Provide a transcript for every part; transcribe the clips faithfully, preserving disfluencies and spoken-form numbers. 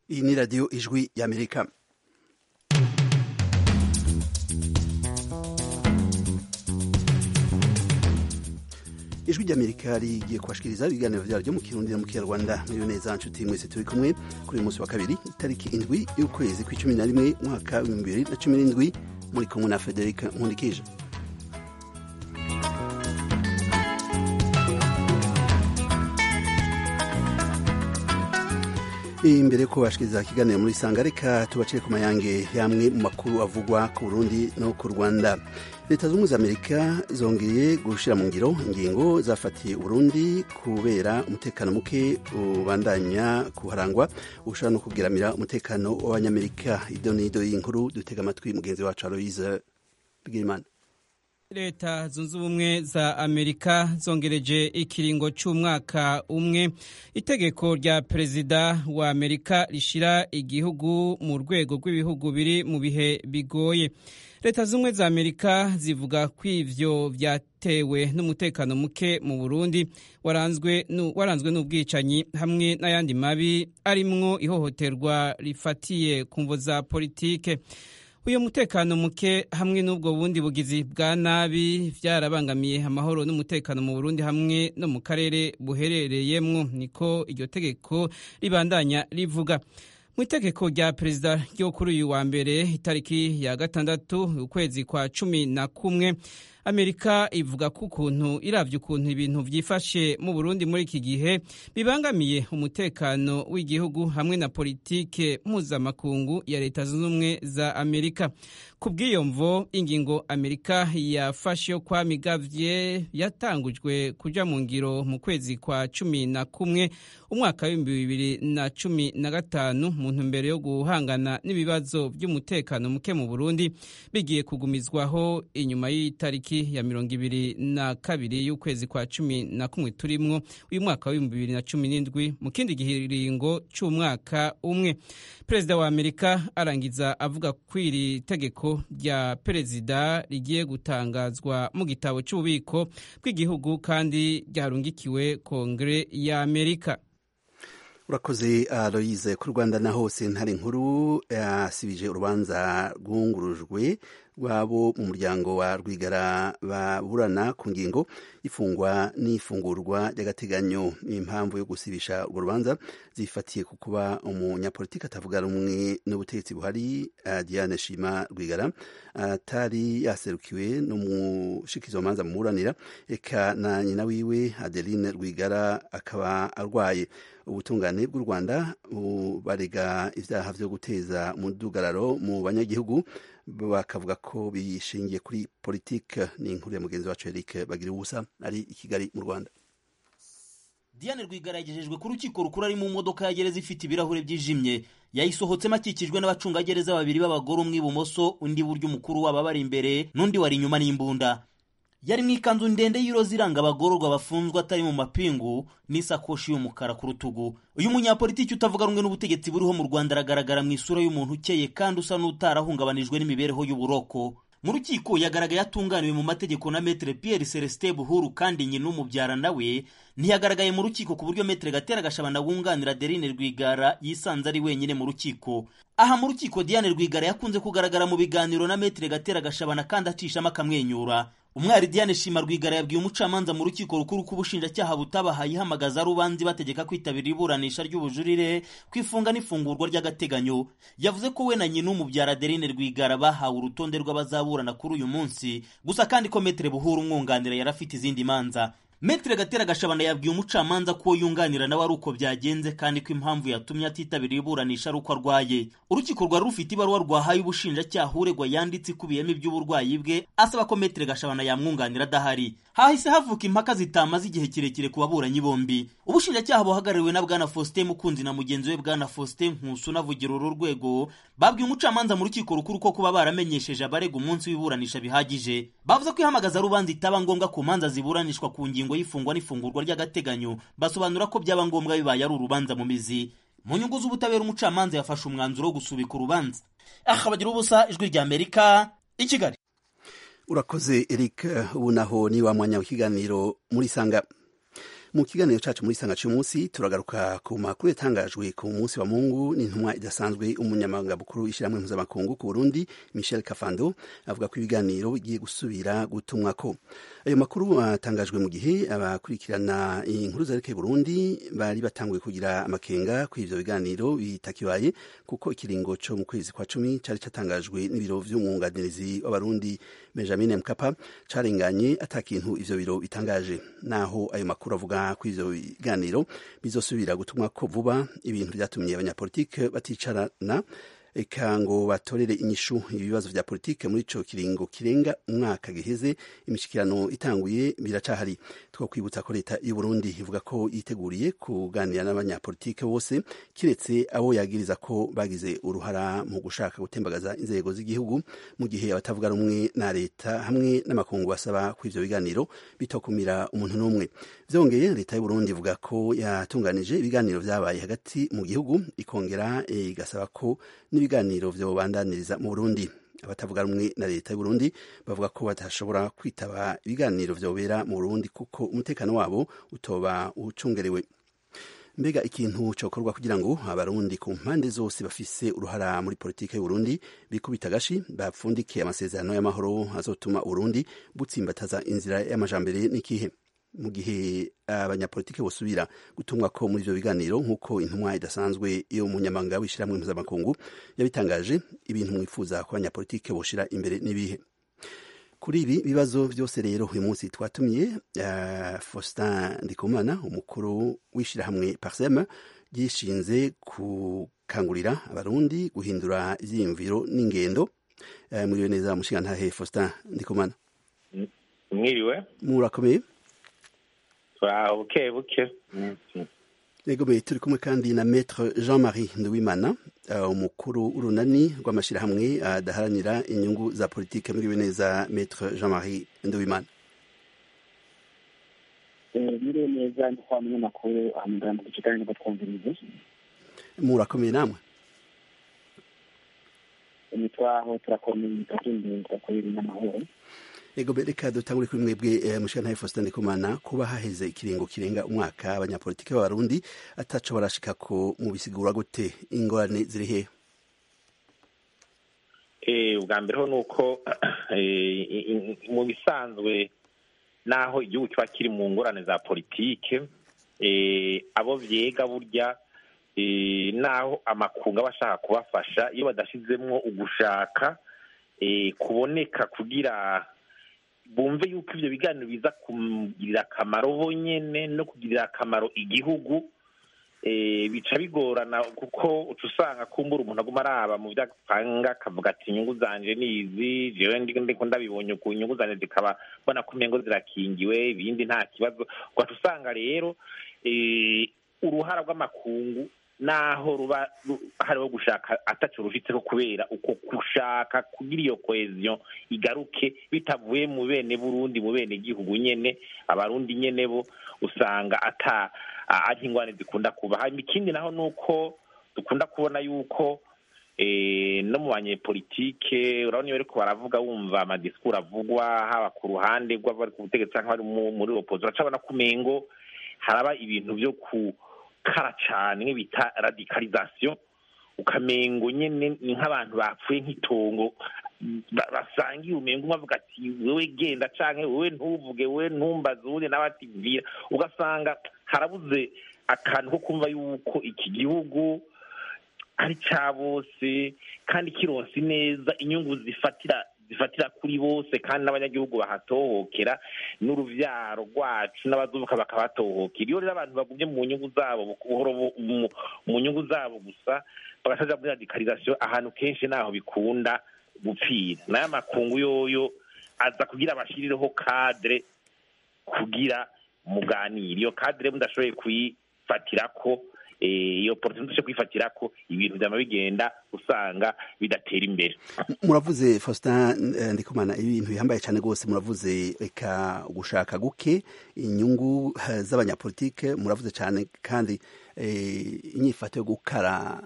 Iyi ni radiyo ijwi y'Amerika. Ijwi ry'Amerika rigiye kubashikiriza ibiganiro vyaryo mu Kirundi na mu Kinyarwanda. Muri neza nshuti mwese turi kumwe kuri uyu munsi wa kabiri itariki indwi y'ukwezi kw'icumi na rimwe mwaka w'ibihumbi bibiri na cumi n'indwi, muri kumwe na Frederic Nkundikije. Imbere ko bashikiriza ikiganiro muri Sanga, reka tubacire ku mayange yamwe mu makuru avugwa ku Burundi no ku Rwanda. Leta z'Ubumwe z'Amerika zongeye gushira mu ngiro ingingo zafatiye Burundi kubera umutekano muke ubandanya kuharangwa ushobora no kugiramira umutekano w'Abanyamerika. Idonido y'inkuru dutega amatwi mugenzi wacu Aloise Bigimana. Leta zunze ubumwe za Amerika zongereje ikiringo c'umwaka umwe itegeko rya perezida wa Amerika rishira igihugu mu rwego rw'ibihugu biri mu bihe bigoye. Leta z'ubumwe za Amerika zivuga ko ivyo vyatewe n'umutekano muke mu Burundi waranzwe nu, waranzwe n'ubwicanyi hamwe n'ayandi mabi arimwo ihohoterwa rifatiye ku mvo za politike. Uyo mutekano muke hamwe n'ubwo bundi bugizi bwa nabi vyarabangamiye amahoro n'umutekano mu Burundi hamwe no mu karere buherereyemwo, niko iryo tegeko ribandanya rivuga. Mu itegeko rya perezida ryo kuri uyu wa mbere itariki ya gatandatu ukwezi kwa cumi na kumwe, Amerika ivuga ko ukuntu iravye ukuntu ibintu vyifashe mu Burundi muri iki gihe bibangamiye umutekano w'igihugu hamwe na politike mpuzamakungu ya Leta zunze ubumwe za Amerika. Kubw'iyo mvo ingingo Amerika yafashe yo kwamigavye yatangujwe kuja mu ngiro mu kwezi kwa cumi na kumwe umwaka w'ibihumbi bibiri na cumi na gatanu mu ntumbero yo guhangana n'ibibazo vy'umutekano muke mu Burundi bigiye kugumizwaho inyuma y'itariki ya mirongo ibiri na kabiri y'ukwezi kwa cumi na kumwe turimwo uyu mwaka w'ibihumbi bibiri na cumi n'indwi mu kindi gihiringo c'umwaka umwe. Perezida wa Amerika arangiza avuga ko iri tegeko rya perezida rigiye gutangazwa mu gitabo c'ububiko bw'igihugu kandi ryarungikiwe Kongere ya Amerika. Urakoze Aloise. Ku Rwanda naho sentare nkuru yasibije urubanza rwungurujwe rwabo mu muryango wa Rwigara baburana ku ngingo ifungwa n'ifungurwa ry'agateganyo. Impamvu yo gusibisha urwo rubanza zifatiye ku kuba umunyapolitiki atavuga rumwe n'ubutegetsi buhari Diane Shima Rwigara atari yaserukiwe n'umushikizamanza muburanira, eka na nyina wiwe Adeline Rwigara akaba arwaye. Ubutungane bw'u Rwanda barega ivyaha vyo guteza umudugararo mu banyagihugu, bakavuga ko bishingiye kuri politike. Ni inkuru ya mugenzi wacu Eric Bagiruwubusa ari i Kigali mu Rwanda. Diane Rwigara yagejejwe ku rukiko rukuru ari mu modoka ya gereza ifite ibirahure byijimye. Yayisohotsemo akikijwe n'abacungagereza babiri b'abagore, umwe ibumoso undi buryo, umukuru wabo bari imbere n'undi wari inyuma n'imbunda. Yari mu ikanzu ndende y'iroza iranga abagororwa bafunzwe atari mu mapingu n'isakoshi y'umukara ku rutugu. Uyu munyapolitiki utavuga rumwe n'ubutegetsi buriho mu Rwanda aragaragara mu isura y'umuntu ukeye kandi usa n'utarahungabanijwe n'imibereho y'uburoko. Mu rukiko yagaragaye atunganiwe mu mategeko na Maître Pierre Celestin Buhuru, kandi nyina umubyara nawe ntiyagaragaye mu rukiko, ku buryo Maître Gatera Gashabana wunganira Adeline Rwigara yisanze ari wenyine mu rukiko. Aha mu rukiko Diane Rwigara yakunze kugaragara mu biganiro na Maître Gatera Gashabana kandi acishamo akamwenyura. Umwari Diane Shima Rwigara yabwiye umucamanza mu rukiko rukuru ko ubushinjacyaha butabahaye ihamagaza rubanzi bategeka kwitabira iburanisha ry'ubujurire kwifunga n'ifungurwa ry'agateganyo. Yavuze ko we na nyina umubyara Adeline Rwigara bahawe urutonde rw'abazaburana kuri uyu munsi, gusa kandi ko Maître Buhuru umwunganira yarafite izindi manza. Maître Gatera Gashabana yabwiye umucamanza ko yunganira nawe ari uko byagenze kandi ko impamvu yatumye atitabira iburanisha ari uko arwaye. Urukiko rwari rufite ibaruwa rwahaye ubushinjacyaha uregwa yanditse ikubiyemo iby'uburwayi bwe asaba ko Maître Gashabana yamwunganira adahari. Hahise havuka impaka zitamaze igihe kirekire ku baburanyi bombi. Ubushinjacyaha buhagarariwe na Bwana Faustin Mukunzi na mugenzi we Bwana Faustin Nkusu navugira uru rwego babwiye umucamanza mu rukiko rukuru ko kuba baramenyesheje abarega umunsi w'iburanisha bihagije. Bavuze ko ihamagaza rubanza itaba ngombwa ku manza ziburanishwa ku ngingo y'ifungwa n'ifungurwa ry'agateganyo. Basobanura ko byaba ngombwa bibaye ari urubanza mu mizi. Mu nyungu z'ubutabera umucamanza yafashe umwanzuro wo gusubika urubanza. Aha Bagiruwubusa, Ijwi rya Amerika, i Kigali. Urakoze Eric. Ubu naho ni wa mwanya w'ikiganiro muri Sanga. mu kiganiro cacu muri sanga cy'umunsi turagaruka ku makuru yatangajwe ku munsi wa Mungu n'intumwa idasanzwe umunyamabanga mukuru w'ishyirahamwe mpuzamakungu ku Burundi Michel Kafando avuga ko ibiganiro bigiye gusubira gutumwako. Ayo makuru atangajwe mu gihe abakurikirana inkuru zerekeye Burundi bari batanguye kugira amakenga ku ivyo biganiro bitakibaye kuko ikiringo co mu kwezi kwa cumi cari catangajwe n'ibiro vy'umwunganizi w'abarundi Benjamin Mkapa carenganye atakintu ivyo biro bitangaje. Naho ayo makuru avuga ko ivyo biganiro bizosubira gutumwa ko vuba, ibintu vyatumye abanyapolitike baticarana eka ngo batorere inyishu ibibazo vya politike muri ico kiringo kirenga umwaka giheze. Imishikirano itanguye biracahari. Twokwibutsa ko leta y'u Burundi ivuga ko yiteguriye kuganira n'abanyapolitike bose kiretse abo yagiriza ko bagize uruhara mu gushaka gutembagaza inzego z'igihugu, mu gihe abatavuga rumwe na leta hamwe n'amakungu basaba ko ivyo biganiro bitokumira umuntu n'umwe. Vyongeye leta y'u Burundi ivuga ko yatunganije ibiganiro vyabaye hagati mu gihugu ikongera igasaba ko n'ibiganiro vyobandaniriza mu Burundi. Abatavuga rumwe na leta y'u Burundi bavuga ko batashobora kwitaba ibiganiro vyobera mu Burundi kuko umutekano wabo utoba ucungerewe. Mbega ikintu cokorwa kugira ngo abarundi ku mpande zose bafise uruhara muri politike y'u Burundi bikubita gashi bapfundike amasezerano y'amahoro azotuma Burundi butsimbataza inzira y'amajambere n'ikihe? Mu gihe abanyapolitike bosubira gutumwa ko muri ivyo biganiro nk'uko intumwa idasanzwe yo munyamabanga w'ishyirahamwe mpuzamakungu yabitangaje, ibintu mwifuza ko abanyapolitike boshira imbere n'ibihe? Kuri ibi bibazo vyose rero uyu munsi twatumiye uh, Faustin Ndikumana, umukuru w'ishyirahamwe Parsem gishinze gukangurira abarundi guhindura ivyiyumviro n'ingendo. Uh, mwiriwe neza mushigantahe Faustin Ndikumana. Mwiriwe. Murakomeye? buke buke. Yego be turi kumwe kandi na Maître Jean-Marie Nduwimana, umukuru uh, urunani rw'amashirahamwe adaharanira uh, inyungu za politike. Muri neza Maître Jean-Marie Nduwimana. Eh muri neza kwa munyamakuru amugamba kicikanye n'abatwumvirize. Murakomeye namwe? Emitwaho turakomeye kandi turakorera n'amahoro. Ego bereka dutangure kuri mwebwe eh, mushana Faustin Ndikumana, kuba haheze ikiringo kirenga umwaka abanyapolitike b'abarundi ataco barashika ko mu bisigura gute, ingorane ziri he? Eh ubwa mbere ho nuko eh, mu bisanzwe naho igihugu kiba kiri mu ngorane za politike, eh abo vyega burya eh naho amakunga bashaka kubafasha iyo badashizemwo ugushaka eh kuboneka kugira bumve yuko ivyo biganiro biza kugirira akamaro bo nyene no kugirira akamaro igihugu, eh bica bigorana kuko ucusanga kumbura umuntu aguma araba mu vyapanga akavuga ati inyungu zanje nizi, jewe ndiko ndabibonye ku inyungu zanje zikaba bona kumengo zirakingiwe, ibindi nta kibazo. Ugasanga rero eh uruhara rw'amakungu naho ruba hariho gushaka ataco rufiteko kubera uko gushaka kugira iyo cohesion igaruke bitavuye mu bene Burundi mu bene gihugu nyene, abarundi nyene bo usanga ata ari ingwane zikunda kuba. Hanyuma ikindi naho nuko dukunda kubona yuko eh no mu banyepolitike urabona iyo bariko baravuga wumva amadiskuru avugwa haba ku ruhande rw'abari ku butegetsi canke bari muri opposition, uracabona kumengo haraba ibintu vyo ku kara cane nk'ibita radicalisation, ukamengo nyene ni nk'abantu bapfuye nk'itongo basangiye umengo bavuga ati wewe genda canke wewe ntuvuge wewe ntumbaze ubundi n'abati vira, ugasanga harabuze akantu ko kumva yuko iki gihugu ari ca bose kandi kironsi neza inyungu zifatira zifatira kuri bose kandi n'abanyagihugu bahatohokera n'uruvyaro rwacu n'abazubuka bakabatohokera. Iyo rero abantu bagumye mu nyungu zabo buhoro mu nyungu zabo gusa bagasaja muri radicalisation, ahantu kenshi naho bikunda gupfira. Nayo makungu yoyo aza kugira abashirireho cadre kugira muganira, iyo cadre mudashoboye kuyifatirako iyo opportunity cyo kwifatirako ibintu byama bigenda usanga bidatera imbere. Muravuze Faustin Ndikumana ibintu bihambaye cyane gose, muravuze eka gushaka guke inyungu z'abanyapolitike, muravuze cyane kandi inyifato yo gukara.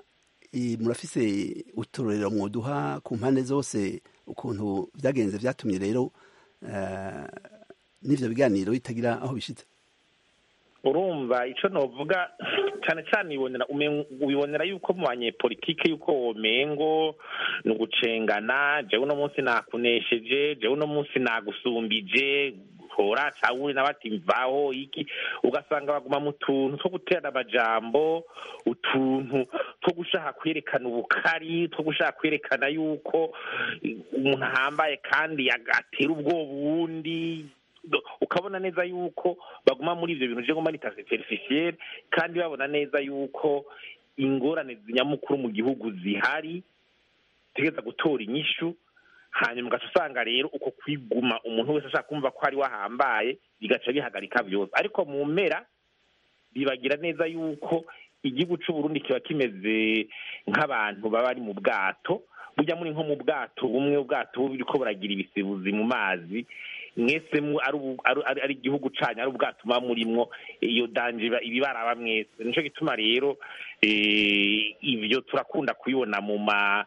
Murafise uturorero mwoduha ku mpande zose ukuntu vyagenze vyatumye rero n'ivyo biganiro bitagira aho bishitse? urumva icyo novuga cyane cyane ubibonera yuko mu banyepolitike yuko womengo ni ugucengana jewe uno munsi nakunesheje jewe uno munsi nagusumbije hora cawuri nabati mvaho iki ugasanga baguma mu tuntu two guterana amajambo utuntu two gushaka kwerekana ubukari two gushaka kwerekana yuko umuntu ahambaye kandi agatera ubwoba uwundi ukabona neza yuko baguma muri ivyo bintu je ngoma nita superficiel kandi babona neza yuko ingorane zinyamukuru mu gihugu zihari tegeza gutora inyishu hanyuma ugaca usanga rero uko kwiguma umuntu wese ashaka kumva ko ari wahambaye bigaca bihagarika byose ariko mu mpera bibagira neza yuko igihugu c'u Burundi kiba kimeze nk'abantu baba ari mu bwato burya muri nko mu bwato bumwe ubwato buriko buragira ibisibuzi mu mazi mwese ari igihugu canyu ari ubwato muba murimwo iyo danje ibibaraba mwese nico gituma rero ivyo turakunda kubibona mu ma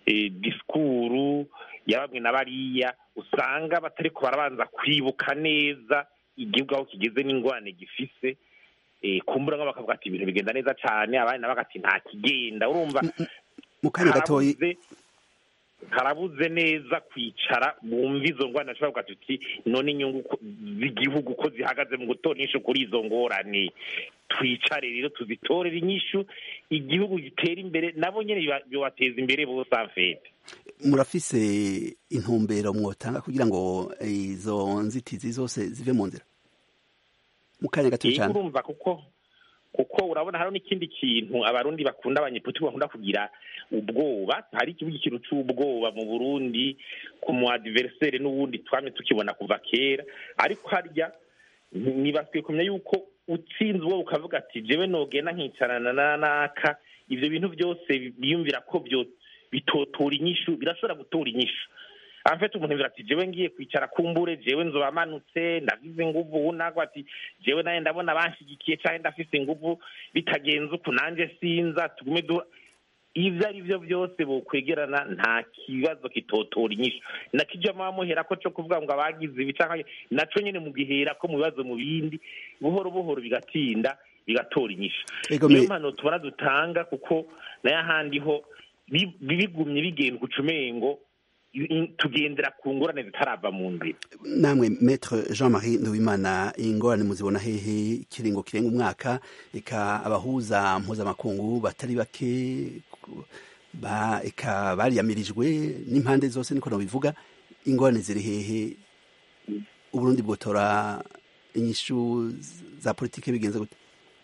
disikuru ya bamwe na bariya usanga batariko barabanza kwibuka neza igihugu aho kigeze n'ingorane gifise kumbura ngo bakavuga ati ibintu bigenda neza cane abandi nabo bagati nta kigenda urumva mu kanya gatoyi harabuze neza kwicara bumva izo ngorane ashobora kuvuga tuti none inyungu z'igihugu ko zihagaze mu gutora inyishu kuri izo ngorane twicare rero tuzitorere inyishu igihugu gitera imbere nabo nyene bibateza imbere bose afete murafise intumbero mwotanga kugira ngo izo nzitizi zose zive mu nzira mu kanya gato cyane urumva kuko kuko urabona haro n'ikindi kintu abarundi bakunda abanyepolitiki bakunda kugira ubwoba hari ikibuga ikintu c'ubwoba mu Burundi ku mu adversaire n'ubundi twamye tukibona kuva kera ariko harya nibaswe kumenya yuko utsinzwe ukavuga ati jewe nogenda nkicarana nanaka ivyo bintu byose biyumvira ko byo bitotora inyishu birashobora gutora inyishu afite umuntu ati jewe ngiye kwicara kumbure jewe nzobamanutse ndavize nguvu unagwa ati jewe naye ndabona banshigikiye cyane ndafise nguvu bitagenze uku nanje sinza tugume du ivyo ari byo byose bokwegerana nta kibazo kitotora inyishu nakijya mamuhera ko cyo kuvuga ngo abagize ibicaka naco nyene mu gihera ko mu bibazo mu bindi buhoro buhoro bigatinda bigatora inyishu niyo mpano tubara dutanga kuko naye ahandi ho bibigumye bigenda kucumengo tugendera ku ngorane zitarava mu nzira namwe Maître Jean-Marie Nduwimana ingorane muzibona hehe kiringo kirenga umwaka eka abahuza mpuzamakungu batari bake ba eka bariyamirijwe n'impande zose niko no bivuga ingorane ziri hehe Uburundi bwotora inyishu za politike bigenze gute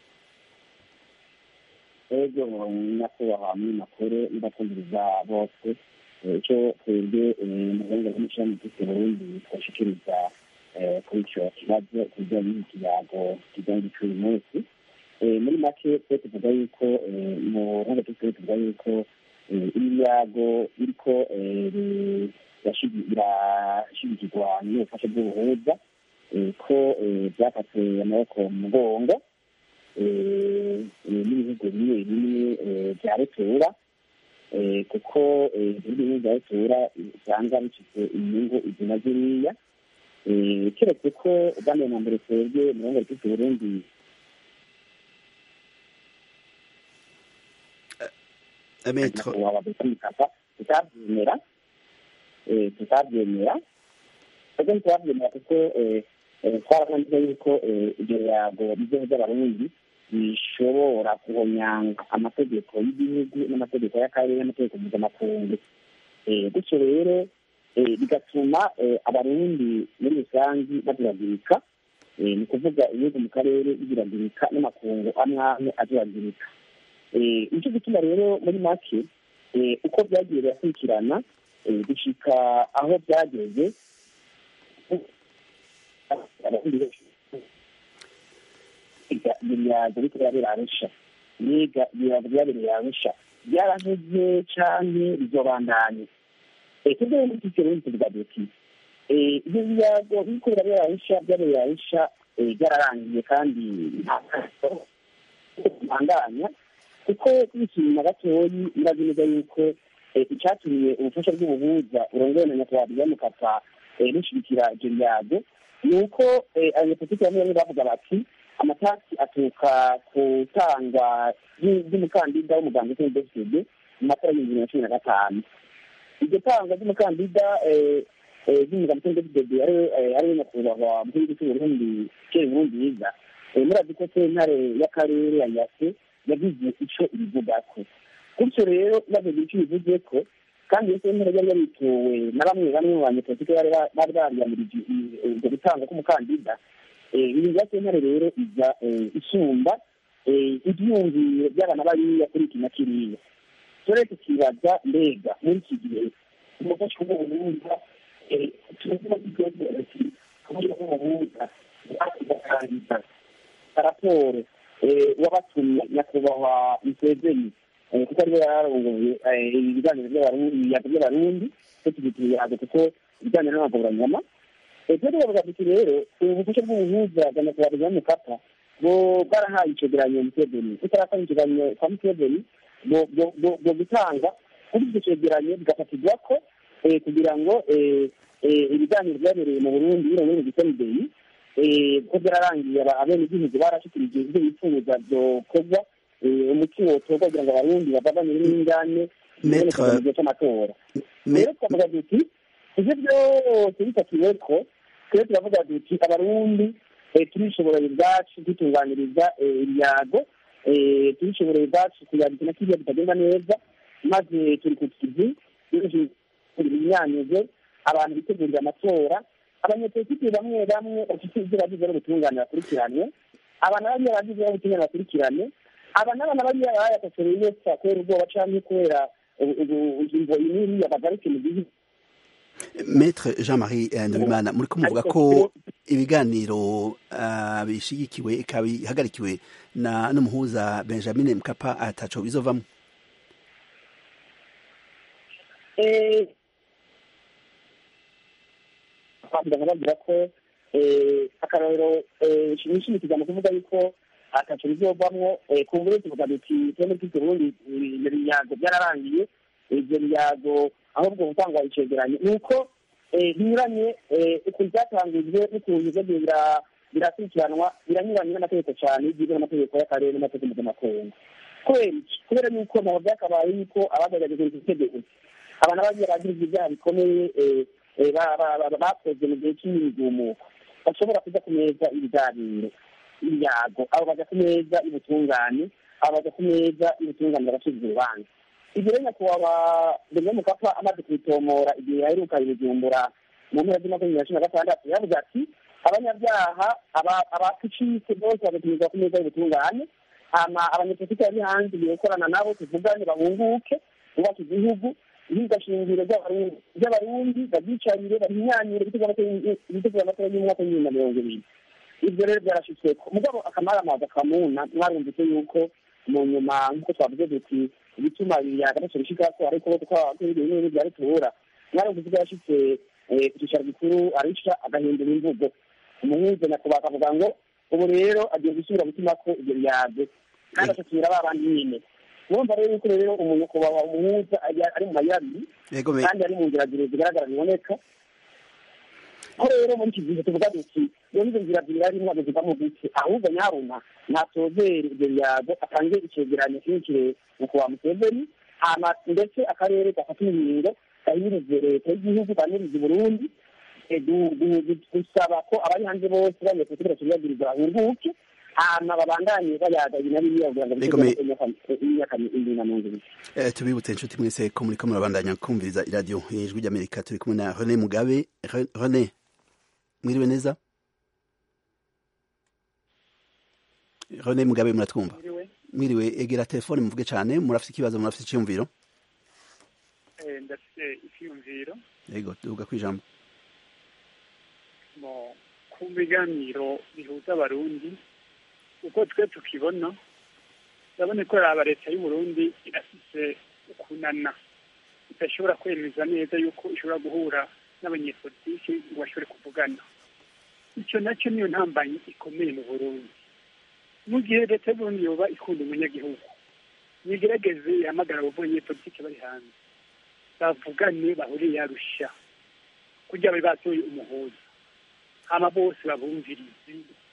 ego nyakubahwa makuru ndakumviriza bose icyo twebwe mu rwego rw'umushami w'Uburundi twashikiriza kuri icyo kibazo kijyanye n'ikiyago kijyanye n'icuri munsi muri make twe tuvuga yuko mu rwego twe tuvuga yuko ibiyago biriko birashigikirwa n'ubufasha bw'ubuhuza ko byafatiwe amaboko mu mugongo n'ibihugu bimwe bimwe bya rutura kuko ibihugu bimwe bya rutura usanga bifite inyungu izi na ziriya keretse ko ubwambere na mbere twebwe mu rwego rw'Uburundi tutabyemera tutabyemera twebwe ntiturabyemera kuko twarabonye yuko ibyo biyago bizoza by'abarundi bishobora guhonyanga amategeko y'igihugu n'amategeko y'akarere n'amategeko mpuzamakungu gutyo rero bigatuma abarundi muri rusange bagiragirika ni ukuvuga ibihugu mu karere bigiragirika n'amakungu amwe amwe agiragirika nicyo gituma rero muri make uko byagiye birakurikirana gushika aho byageze ibirago biriko birabera Arusha niga ibirago byabereye Arusha byaraheze canke bizobandanye twebwe muri iki kirundi tuvuga duti ibyo birago biriko birabera Arusha byabereye Arusha byararangiye kandi ntandanya kuko kwishima gatoyi murazi neza yuko icyatumye ubufasha bw'ubuhuza urongoye na nyakubahwa Mukapa rushigikira ibyo birago ni uko abanyepolitiki bamwe bamwe bavuga bati amatasi aturuka ku tangwa ry'umukandida w'umuganga w'U D C D mu matora y'ibihumbi bibiri na cumi na gatanu. iryo tangwa ry'umukandida ry'umuganga w'U D C D ariwe nyakubahwa mu gihugu cy'u Burundi Pierre Nkurunziza, murazi ko sentare y'akarere ya yase yagize ico ibivugako. Gutyo rero yagize ico bivuze ko kandi iyo sentare yari yarituwe na bamwe bamwe mu banyepolitike bari bari bariyamirije ibyo gutanga k'umukandida. Iyi ya sentare rero iza isumba ibyumviro by'abana bariya kuri iki na kiriya. Dore tukibaza mbega muri iki gihe umufasha w'ubuhuza tuvuga ko ati kubera ko ubuhuza bakandida raporo wabatumye nyakubahwa Museveni kuko ariwe yararongoye ibiganiro by'abarundi cyo tugituye kuko ibiganiro n'amavuranyama. Twebwe bavuga tuti rero ubufasha bw'ubuhuza bwa nyakubahwa Mukapa bwo bwarahaye icegeranyo Museveni, utarafanya icegeranyo kwa Museveni bwo gutanga kuri icyo cegeranyo bigafatirwa ko kugira ngo ibiganiro byabereye mu Burundi biro muri Gisenyi ko byararangiye abenegihugu barashikirije ibyo bifuza byokorwa umuti wotorwa kugira ngo abarundi bavugane n'ingane Maître cy'amatora. Rero twavuga duti ivyo byose bifatiwe ko twebwe turavuga duti abarundi turishoboreye ubwacu dutunganiriza ibyago, turishoboreye ubwacu kuyagira na kiriya bitagenda neza, maze turi ku kizi imyanyuze abantu bitegurira amatora, abanyepolitiki bamwe bamwe bafite ibyo bagize no gutunganya bakurikirane, abana bariya bagize no gutunganya bakurikirane, aba n'abana bariya bayatasoreye yose kubera ubwoba canke kubera ingingo inini yabagaruke mu gihugu. Maître Jean-Marie Ndorimana, muri kumuvuga ko ibiganiro bishigikiwe ikabihagarikiwe na n'umuhuza Benjamin Mkapa ataco bizovamwo? Eh bavuga ko akarorero nshimishimikiza mu kuvuga yuko ataco bizovamwo ku nguru tuvuga duti twene tw'u Burundi ibyo biyago byararangiye, ibyo biyago ahubwo gutangwa icegeranyo nuko binyuranye ukuntu byatangijwe n'ukuntu byo birakurikiranwa biranyuranye n'amategeko cyane y'ibyo n'amategeko y'akarere n'amategeko mpuzamakungu. Kubera iki? Kubera yuko ntabwo byakabaye yuko abagaragaje itegeko abantu bagiye bagira ibyaha bikomeye bakoze mu gihe cy'imigumuko bashobora kuja ku meza ibiganiro ibyago, abo baja ku meza y'ubutungane, abo baja ku meza y'ubutungane bagasubiza urubanza. Ibyo rero nyakubahwa Benjamin Mkapa amaze kubitomora igihe yaheruka ibijumbura mu mpera z'amakumyabiri na cumi na gatandatu yavuze ati abanyabyaha abacitse bose bagatumirwa ku meza y'ubutungane, hama abanyepolitiki bari hanze gukorana nabo tuvugane bahunguke bubaka igihugu, ihiga shingiro ry'abarundi babyicarire bahinyanyire ibitego amatora y'umwaka w'ibihumbi na mirongo ibiri. Ibyo rero byarashitsweko mugabo akamaramaza kamuna mwarumvise yuko mu nyuma nk'uko twavuze duti ibituma yagaragaje bishikako ariko ko ibintu byari tubura mwarumvise byarashitse ku cyicaro gikuru arisha agahindura imvugo umuhuza nyakubahwa akavuga ngo ubu rero agiye gusubira gutuma ko ibyo byaje kandi ashakira ba bandi nyine. Urumva rero yuko rero umuntu kubaha umuhuza ari mu mayabiri kandi ari mu nzira zigaragara biboneka ko rero muri iki gihe tuvuga duti iyo nizo nzira zibiri ari mwago zivamo gute, ahubwo nyaruna natozere ibyo byago atange icegeranyo kirekire nyakubahwa Museveni, hama ndetse akarere gafata ingingo gahirize leta y'igihugu kaniriza Burundi gusaba ko abari hanze bose bagiye kugira kiyagiriza ahunguke, hama babandanye bayaga ibinari eh tubibutse inshuti mwese ko muri ko murabandanya kumviriza iradio y'ijwi ry'Amerika. Turi kumwe na René Mugabe. René, mwiriwe neza? René Mugabe muratwumva? Mwiriwe, egera telefone muvuge cyane, murafite ikibazo, murafite icyumviro? Eh ndafite icyumviro. Yego, tuvuga kwijambo. Mo ku biganiro bihuza abarundi uko twe tukibona ndabona ko aba leta y'u Burundi irafise ukunana idashobora kwemeza neza yuko ishobora guhura n'abanyepolitiki ngo bashobore kuvugana. Icyo nacyo niyo ntambanyi ikomeye mu Burundi. Mu gihe leta y'u Burundi yoba ikunda umunyagihugu nigerageze ihamagara abanyepolitiki bari hanze bavugane bahuriye Arusha kugira bari batoye umuhuza, hama bose babumvirize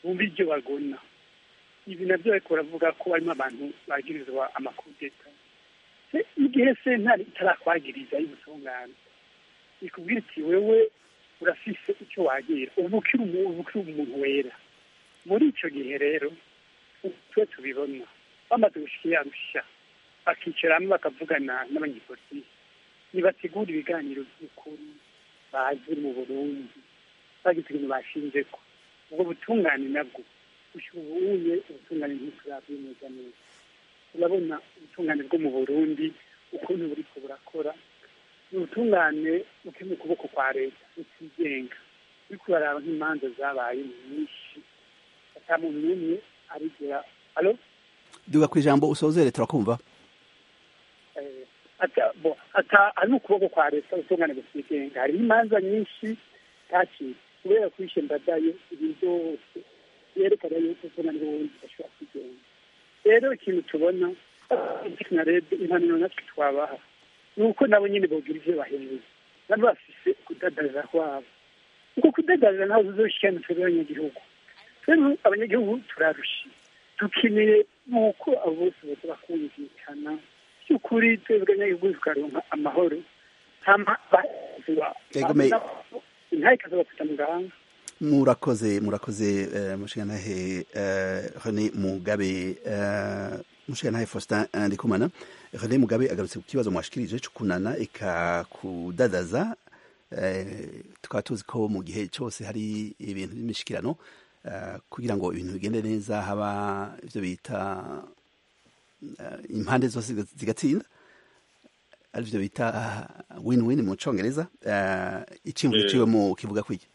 bumva ibyo bagona. Ibi nabyo ariko baravuga ko harimo abantu bagirizwa amakudeta. Igihe sentare itarakwagiriza y'ubutungane ikubwira iti wewe urafise icyo wagira ubu ukiri umuntu wera. Muri icyo gihe rero twe tubibona bamaze gushikirarusha bakicaramo bakavugana n'abanyepolitiki nibategura ibiganiro by'ukuri bazi mu Burundi bagize ibintu bashinze ko ubwo butungane nabwo ushubuye ubutungane ntiturabiye neza neza. Urabona ubutungane bwo mu Burundi ukuntu buriko burakora ubutungane buke mu kuboko kwa leta butigenga buriko baraba nk'imanza zabaye nyinshi ata muntu n'umwe arigira. Alo duga ku ijambo usozere turakumva. eh ata bo ata ari ukuboko kwa leta ubutungane butigenga hari imanza nyinshi taki kubera kwishe ndadaye ibintu byose yerekana yuko ubutungane bw'uburundi budashobora kwigenga. Rero ikintu tubona na rebe impanuro natwe twabaha ni uko nabo nyine bogira ivyo bahembwe nabo bafise kudadaza kwabo uko kudadaza naho uzoshikana twebwe abanyagihugu. Rero abanyagihugu turarusha dukeneye nuko abo bose bose bakumvikana by'ukuri twebwe abanyagihugu tukaronka amahoro hama baziwa intaye kazobafita muganga. Murakoze murakoze uh, mushikanahe uh, René Mugabe uh, mushikanahe Faustin Ndikumana. René Mugabe agarutse ku kibazo mwashikirije cyo kunana eka kudadaza uh, tukaba tuzi ko mu gihe cyose hari ibintu by'imishikirano uh, kugira ngo ibintu bigende neza haba ivyo bita uh, impande zose zigatsinda arivyo bita uh, win-win mu Congereza. uh, icimvugo ciwe mu kivuga kwiki?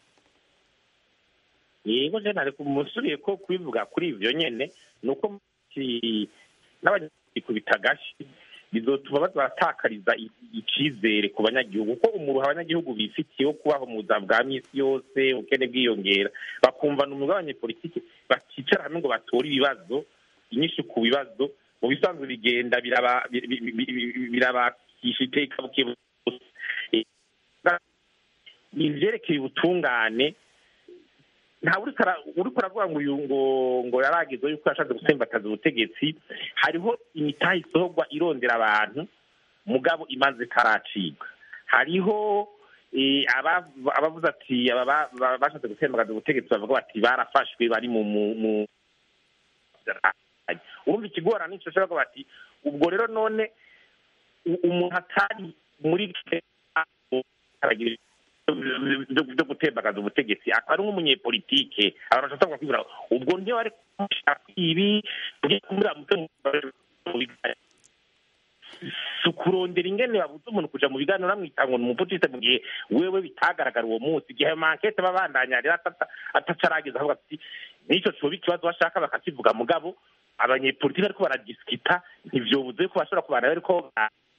yego je ntari kumusubiye ko kwivuga kuri ivyo nyene nuko n'abanyagihugu bitagashi bizotuma bazatakariza icizere ku banyagihugu ko umuruha abanyagihugu bifitiye wo kubaho mu buzima bwa misi yose ubukene bwiyongera bakumva n'umugabo abanyepolitiki bakicara hamwe ngo batore ibibazo inyinshi ku bibazo mu bisanzwe bigenda biraba birabakisha iteka buke ivyerekeye ubutungane nta uri kuravuga ngo uyu ngo ngo yaragizwe yuko yashatse gusembataza ubutegetsi. Hariho imitahe isohorwa irondera abantu mugabo imaze karacibwa. Hariho abavuze ati bashatse gusembataza ubutegetsi bavuga bati barafashwe bari mu urumva ikigora nico cyo bati ubwo rero none umuntu atari muri byo gutembagaza ubutegetsi akaba ari nk'umunyepolitike abantu bashaka kwibura ubwo ndio ari kushaka ibi kumura sukurondera ingene babuze umuntu kuja mu biganiro namwitango n'umupolitike mu gihe wewe bitagaragara uwo munsi gihe mankete babandanya rero atacaragiza avuga ati nico cyo bikibazo bashaka bakakivuga mugabo abanyepolitike ariko baradiskita ntivyobuze ko bashobora kubana ariko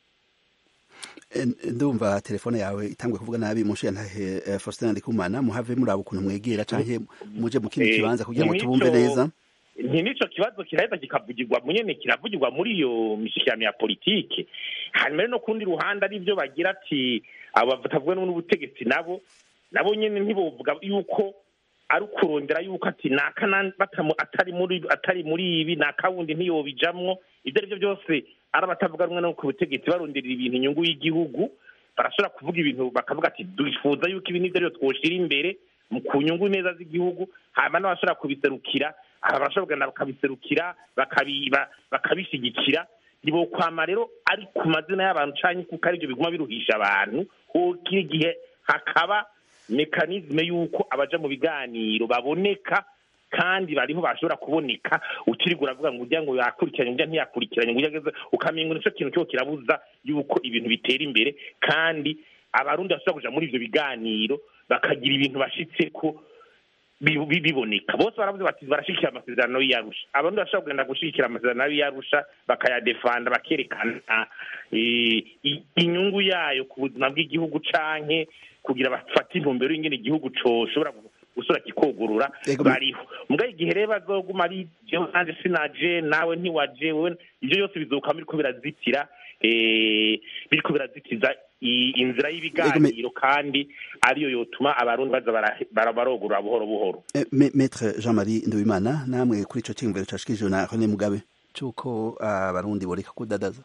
ndumva telefone yawe itangwe kuvuga nabi mushiya ntahe Faustin Ndikumana muhave muri abo kuntu mwegera canke muje mu kindi kibanza kugira ngo tubumve neza. Nti nico kibazo kiraheza kikavugirwa munyene kiravugirwa muri iyo mishikirano ya politike. Hanyuma no kundi ruhanda ari byo bagira ati abo batavuga n'ubutegetsi nabo nabo nyene ntibovuga yuko ari kurondera yuko ati nakana batamu atari muri atari muri ibi nakawundi ntiyobijamwo ibyo ari byo byose arabatavuga rumwe no ku butegetsi baronderera ibintu inyungu y'igihugu barashobora kuvuga ibintu bakavuga ati dufuza yuko ibi nivyo ryo twoshira imbere mu kunyungu neza z'igihugu hama n'abashobora kubiserukira abashobora na bakabiserukira bakabiba bakabishigikira nibo kwama rero ari ku mazina y'abantu canke kuko ari byo biguma biruhisha abantu ko kiri gihe hakaba mekanizme yuko abaja mu biganiro baboneka kandi bariho bashobora kuboneka ukirigura avuga ngo ujya ngo yakurikiranye ujya ntiyakurikiranye ngo ugeze ukamenga nico kintu cyo kirabuza yuko ibintu bitera imbere kandi abarundi bashobora kuja muri ivyo biganiro bakagira ibintu bashitse ko biboneka bose baravuze bati barashikira amasezerano y'Arusha abarundi bashobora kugenda gushikira amasezerano y'Arusha bakayadefanda bakerekana inyungu yayo ku buzima bw'igihugu canke kugira bafate intumbero y'ingene igihugu coshobora gusura kikogurura bariho mbwa igihe rero bazoguma ari je nanje sinaje nawe ntiwaje wewe ivyo byose bizoka biriko birazitira eh biriko birazitiza inzira y'ibiganiro kandi ariyo yotuma abarundi baza barogura buhoro buhoro. Maître Jean-Marie Nduwimana, namwe kuri ico cyiyumviro cashikijwe na René Mugabe cyuko abarundi boreka kudadaza?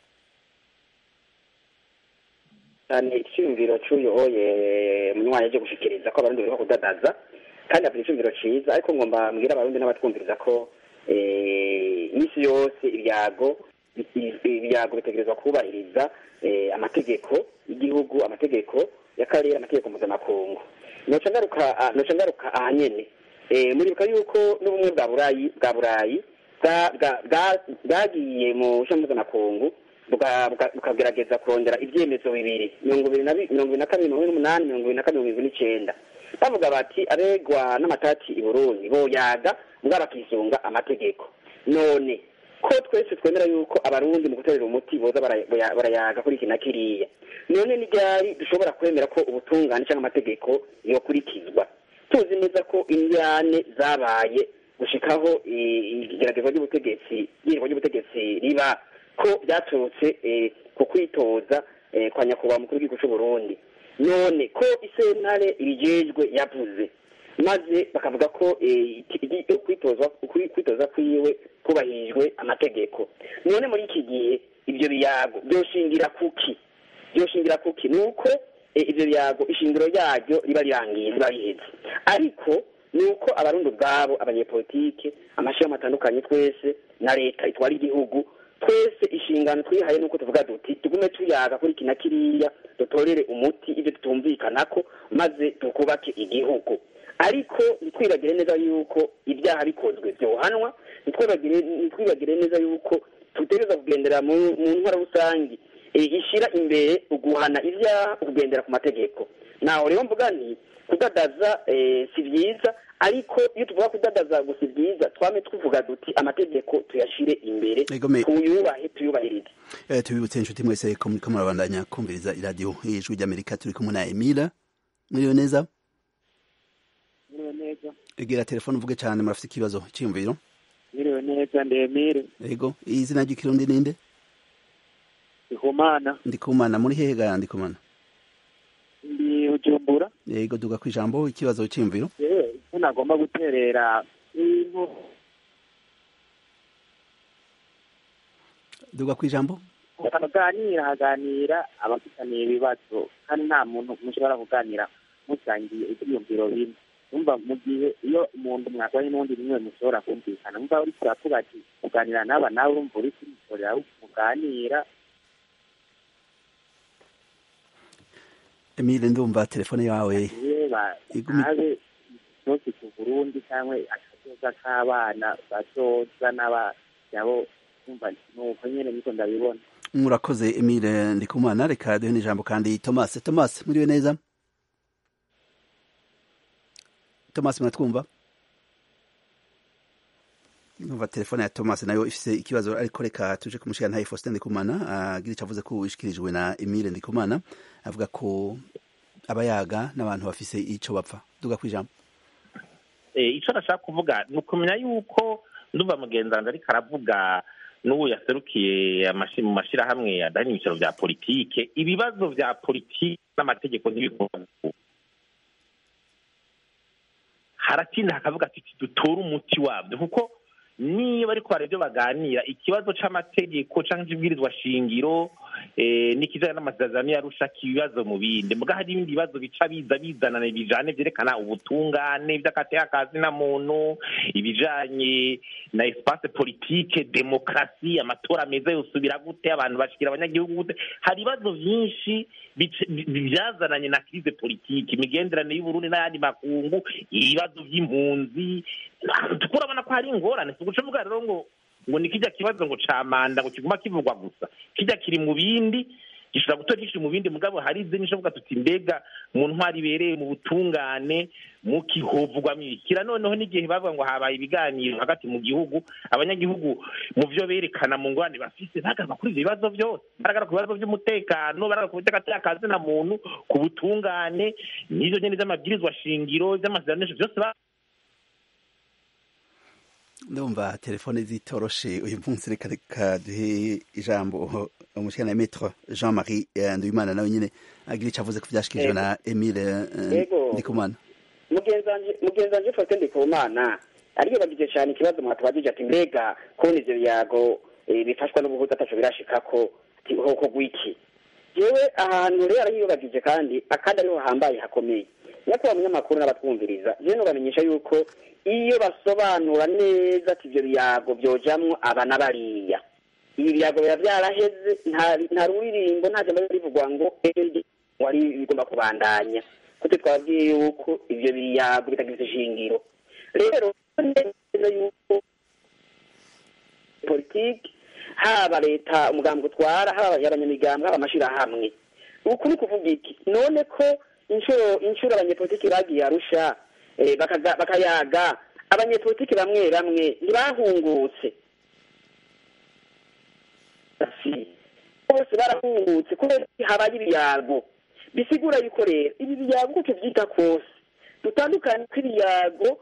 Ni icyumviro cy'uyoboye munywanyi aje gushikiriza ko abarundi boreka kudadaza, kandi afite icyumviro ciza, ariko ngomba mbwira abarundi n'abatwumviriza ko imisi yose ibyago ibyago bitegerezwa kubahiriza amategeko y'igihugu, amategeko y'akarere, amategeko mpuzamakungu. noca ngaruka noca ngaruka ahanyene muribuka yuko n'ubumwe bwa burayi bwa burayi bwagiye mu shami mpuzamakungu bukagerageza kurondera ibyemezo bibiri mirongo ibiri na kabiri mirongo ine n'umunani mirongo ibiri na kabiri mirongo ine n'icenda bavuga bati abegwa n'amatati i Burundi boyaga mbwa bakisunga amategeko. None ko twese twemera yuko abarundi mu guterera umuti boza barayaga kuri iki na kiriya, none ni ryari dushobora kwemera ko ubutungane cyangwa amategeko yokurikizwa? Tuzi neza ko injyane zabaye gushikaho igeragezwa ry'ubutegetsi ry'irwa ry'ubutegetsi riba ko byaturutse ku kwitoza kwa nyakubahwa mukuru w'igihugu cy'u Burundi. None ko isentare ibijejwe yavuze maze bakavuga ko kwitoza kwitoza kwiwe kubahirijwe amategeko. None muri iki gihe ibyo biyago byoshingira kuki byoshingira kuki nuko ibyo biyago ishingiro yaryo riba rirangiye riba riheze, ariko nuko abarundi ubwabo abanyepolitike amashami atandukanye twese na leta itwara igihugu twese ishingano twihaye nuko tuvuga duti tugume tuyaga kuri kina kiriya dutorere umuti ibyo tutumvikanako maze tukubake igihugu. Ariko nitwibagire neza yuko ibyaha bikozwe byohanwa, nitwibagire nitwibagire neza yuko tutegereza kugendera mu ntwara rusangi ishira imbere uguhana ibyaha kugendera ku mategeko. Naho rero mvuga nti kudadaza si byiza, ariko iyo tuvuga kudadaza gusa si byiza twame tuvuga duti amategeko tuyashire imbere tuyubahe tuyubahirize. Eh tubibutse inshuti mwese ko muri murabandanya kumviriza iradiyo y'ijwi ry'Amerika, turi kumwe na Emile. Muriyo neza? Muriyo neza. Egera telefone uvuge cyane, murafite ikibazo cyiyumviro? Muriyo neza ndi Emile. Yego, izina ry'ikirundi ninde? Ndikumana. Ndikumana, muri hehe ga Ndikumana? Ndi Bujumbura. Yego, duga ku ijambo ikibazo cyiyumviro? Eh, nagomba guterera intu. Duga ku ijambo? Akaganira haganira abafitaniye ibibazo kandi nta muntu mushobora kuganira musangiye ibyiyumviro bimwe. Umva mu gihe iyo umuntu mwagwanye n'undi bimwe mushobora kumvikana, umva uri kuvuga ati kuganira n'aba nawe urumva uri kumukorera kuganira. Emile, ndumva telefone yawe igumi cyose ku Burundi cyangwa akazoza k'abana bazoza n'abajabo, umva nuko nyene niko ndabibona. Murakoze Emile Ndikumana, reka duhe n'ijambo kandi Thomas. Thomas, muriwe neza? Thomas, muratwumva? Numva telefone ya Thomas nayo ifise ikibazo, ariko reka tuje kumushira ntaye Faustin Ndikumana agira icyo avuze ko wishikirijwe na Emile Ndikumana, avuga ko abayaga n'abantu bafise ico bapfa. Duga kwijambo. Eh ico nashaka kuvuga nukumenya yuko nduva mugenzanza ariko aravuga n'ubu yaserukiye mu mashirahamwe adani ibicaro vya politike, ibibazo vya politike n'amategeko ntibikorwa. Haratinda hakavuga ati dutora umuti wabyo, kuko niba ariko hari ibyo baganira ikibazo c'amategeko canke ibwirizwa shingiro eh nikijana n'amasezerano yarusha kibazo mu bindi, muga hari ibindi bibazo bica biza bizanana bijane byerekana ubutungane by'akate akazi na muntu, ibijanye na espace politique, demokrasi, amatora meza yosubira gute, abantu bashikira abanyagihugu gute. Hari ibibazo byinshi byazananye na crise politique, imigenderanire y'u Burundi n'ayandi makungu, ibibazo by'impunzi. Tukurabona ko hari ingorane, tugucuvuga rero ngo ngo nikijya kibazo ngo camanda ngo kiguma kivugwa gusa, kijya kiri mu bindi gishobora gutora gishi mu bindi, mugabo hari izindi nishoboka tuti mbega mu ntwari bereye mu butungane mu kihovugwa mikira. Noneho n'igihe bavuga ngo habaye ibiganiro hagati mu gihugu, abanyagihugu mu byo berekana mu ngwane bafise bagaruka kuri ibyo bibazo byose, baragara ku bibazo by'umutekano, baragara ku bitekateka akazi na muntu, ku butungane n'ivyo nyene z'amabwirizwa shingiro z'amasezerano byose ba ndumva telefone zitoroshe uyu munsi, reka reka duhe ijambo umushikana ya Maître Jean-Marie Nduwimana nawe nyine agira icyo avuze ku byashikijwe na Emile Ndikumana. mugenzanje Faustin Ndikumana ariyobagije cyane ikibazo mwatubagije ati mbega kubona ivyo biyago bifashwa n'ubuhuza ataco birashikako hoko gwiki. Jewe ahantu rero ariyobagije kandi akandi ariho hambaye hakomeye nyako abanyamakuru n'abatwumviriza je no bamenyesha yuko iyo basobanura neza ati ivyo biyago byojamwo abana bariya ibi biyago biba byaraheze nta ruririmbo nta jambo rivugwa ngo wari bigomba kubandanya kuko twabwiye yuko ivyo biyago bitagize ishingiro. Rero neza yuko politiki haba leta umugambi utwara haba abanyamigambwe haba amashirahamwe uku ni kuvuga iki none ko inshuro inshuro abanyepolitiki bagiye Arusha bakayaga abanyepolitiki bamwe bamwe ntibahungutse bose barahungutse kubera habaye ibiyago bisigura yuko rero ibi biyago uko tuvyita kose dutandukanye kw'ibiyago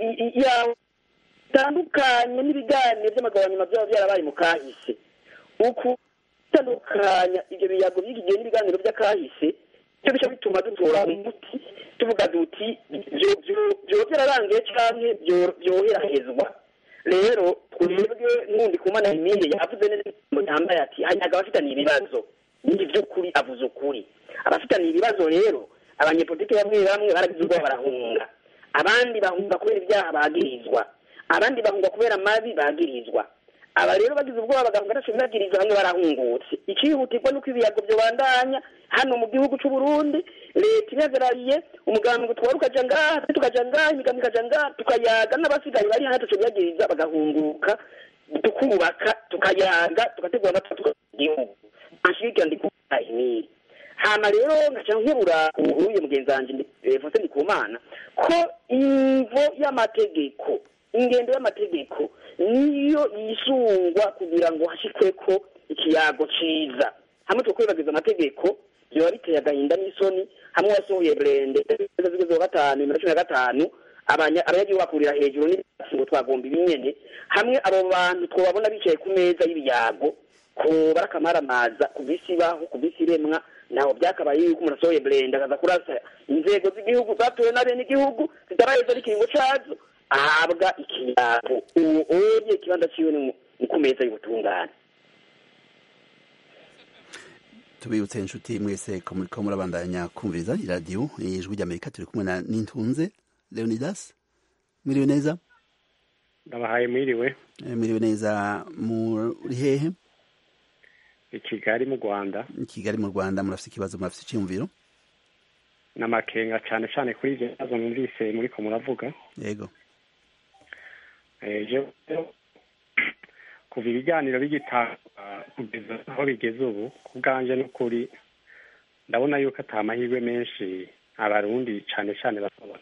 bitandukanye n'ibiganiro by'amagabanyuma byaba byarabaye mu kahise uku tandukanya ibyo biyago by'igihe n'ibiganiro by'akahise byo bisha bituma dutora umuti tuvuga duti byo byararangiye cyane byoherahezwa. Rero twebwe n'undi kumana Emile yavuze neza mu yambaye ati hanyaga abafitaniye ibibazo n'indi by'ukuri avuze ukuri abafitaniye ibibazo. Rero abanyepolitiki bamwe bamwe baragize ubwoba barahunga, abandi bahunga kubera ibyaha bagirizwa, abandi bahunga kubera mabi bagirizwa. Aba rero bagize ubwoba bagahunga naco bagirizwa hamwe barahungutse. Icihutirwa nuko ibiyago byo bandanya hano mu gihugu cy'u Burundi leta ihagarariye umugambi gutwara ukaja ngaha tukaja ngaha imigambi ikaja ngaha tukayaga n'abasigaye bari hano tuco byagiriza bagahunguka tukubaka tukayaga tugategura amatatu igihugu ashirika ndikuba Emile. Hama rero ngaca nkebura uruye mugenzanje Faustin Ndikumana ko imvo y'amategeko ingendo y'amategeko niyo yisungwa kugira ngo hashikweko ikiyago ciza. Hamwe tukwibagiza amategeko byo biteye agahinda n'isoni hamwe wasohoye brende zigeze gatanu cumi na gatanu abanya abayagiye bakurira hejuru ni ngo twagomba ibinyene hamwe abo bantu twabona bicaye ku meza y'ibiyago ko barakamaramaza kubisi baho kubisi remwa naho byakabaye yuko umuntu asohoye brende akaza kurasa inzego z'igihugu zatowe n'abene igihugu zitarayezo rikingo cazo ahabwa ikiyago uwo oye kibanda ciwe ni ku meza y'ubutungane. Tubibutse inshuti mwese ko muriko murabandanya kumviriza iradiyo ijwi ry'Amerika turi kumwe na Nintunze Leonidas. Mwiriwe neza? Ndabahaye mwiriwe. E, mwiriwe neza muri hehe? I Kigali mu Rwanda. I Kigali mu Rwanda murafite ikibazo murafite icyumviro? Namakenga cyane cyane kuri ivyo bibazo mwumvise muriko muravuga. Yego. Eh je kuva ibiganiro bigitanga kugeza aho bigeze ubu kubwanje n'ukuri ndabona yuko atamahirwe menshi abarundi cyane cyane basabona.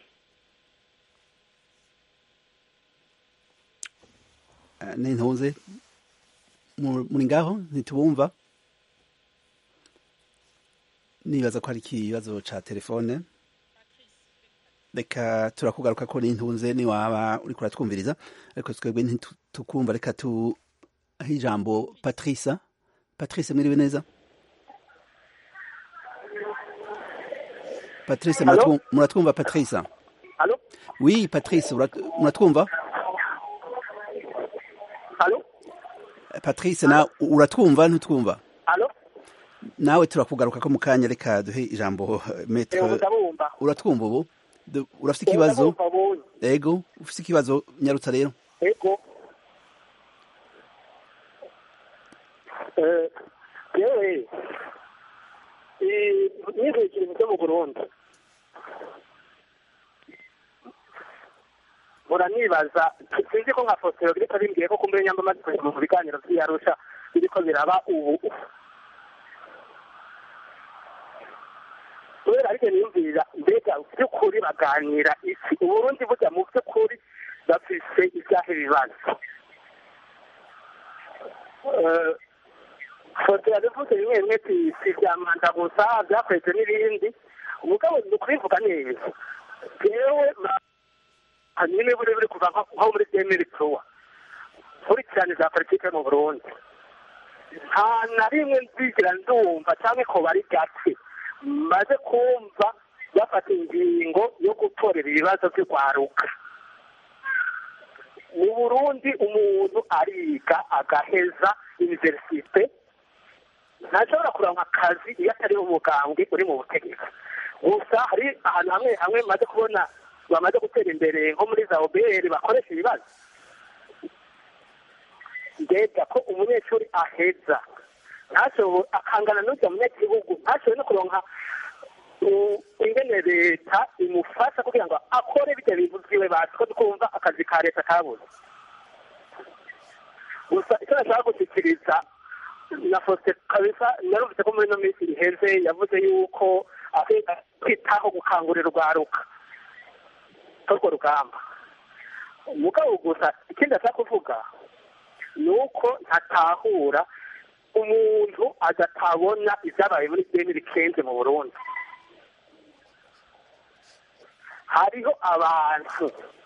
Uh, Nintunze muri ngaho ntitubumva nibaza ko ari ikibazo ca telefone. Reka turakugaruka ko Nintunze ni waba uri kuratwumviriza ariko twebwe ntitukumva. Reka tu ijambo Patrice. Patrice mwiriwe neza? Patrice muratwumva? Patrice Allô? Oui Patrice muratwumva? Allô? Patrice na uratwumva ntutwumva? Allô? Nawe turakugaruka ko mukanya. Reka duhe ijambo Maître. Uratwumva ubu? Urafite ikibazo? Ego ufite ikibazo nyarutsa rero. Ego eh yewe eh niho kiri mu Burundi bora nibaza sinzi ko nka Faustin biriko bimbwiye ko kumbe nyamba maze mu biganiro by'Arusha biriko biraba ubu kubera ariko niyumvira mbega by'ukuri baganira iki Uburundi burya mu by'ukuri bafise ibyahe bibazo. eh Faustin yavuze bimwe bimwe si vya manda gusa byakweze n'ibindi umugabo ni kubivuga neza jewe hanyuma buri buri kuva nko muri demiri tuwa nkurikirane za politike mu burundi nta na rimwe nzigira ndumva cyangwa ko bari gake maze kumva bafata ingingo yo gutorera ibibazo by'urwaruka mu burundi umuntu ariga agaheza universite ntashobora kuronka akazi iyo atari umugambwe uri mu butegetsi gusa hari ahantu hamwe hamwe maze kubona bamaze gutera imbere nko muri za obr bakoresha ibibazo ndebya ko umunyeshuri aheza ntashobora akangana n'ujya munyagihugu ntashobore no kuronka ingene leta imufasha kugira ngo akore bijya bintu byiwe bazi ko twumva akazi ka leta kabuze gusa icyo nashaka gushyikiriza na Faustin kabisa narumvise ko muri ino minsi iheze yavuze yuko kwitaho gukangurira urwaruka urwo rugamba mugabo gusa ikindi ashaka kuvuga ni uko ntatahura umuntu adatabona ibyabaye muri demiri kenze mu burundi hariho abantu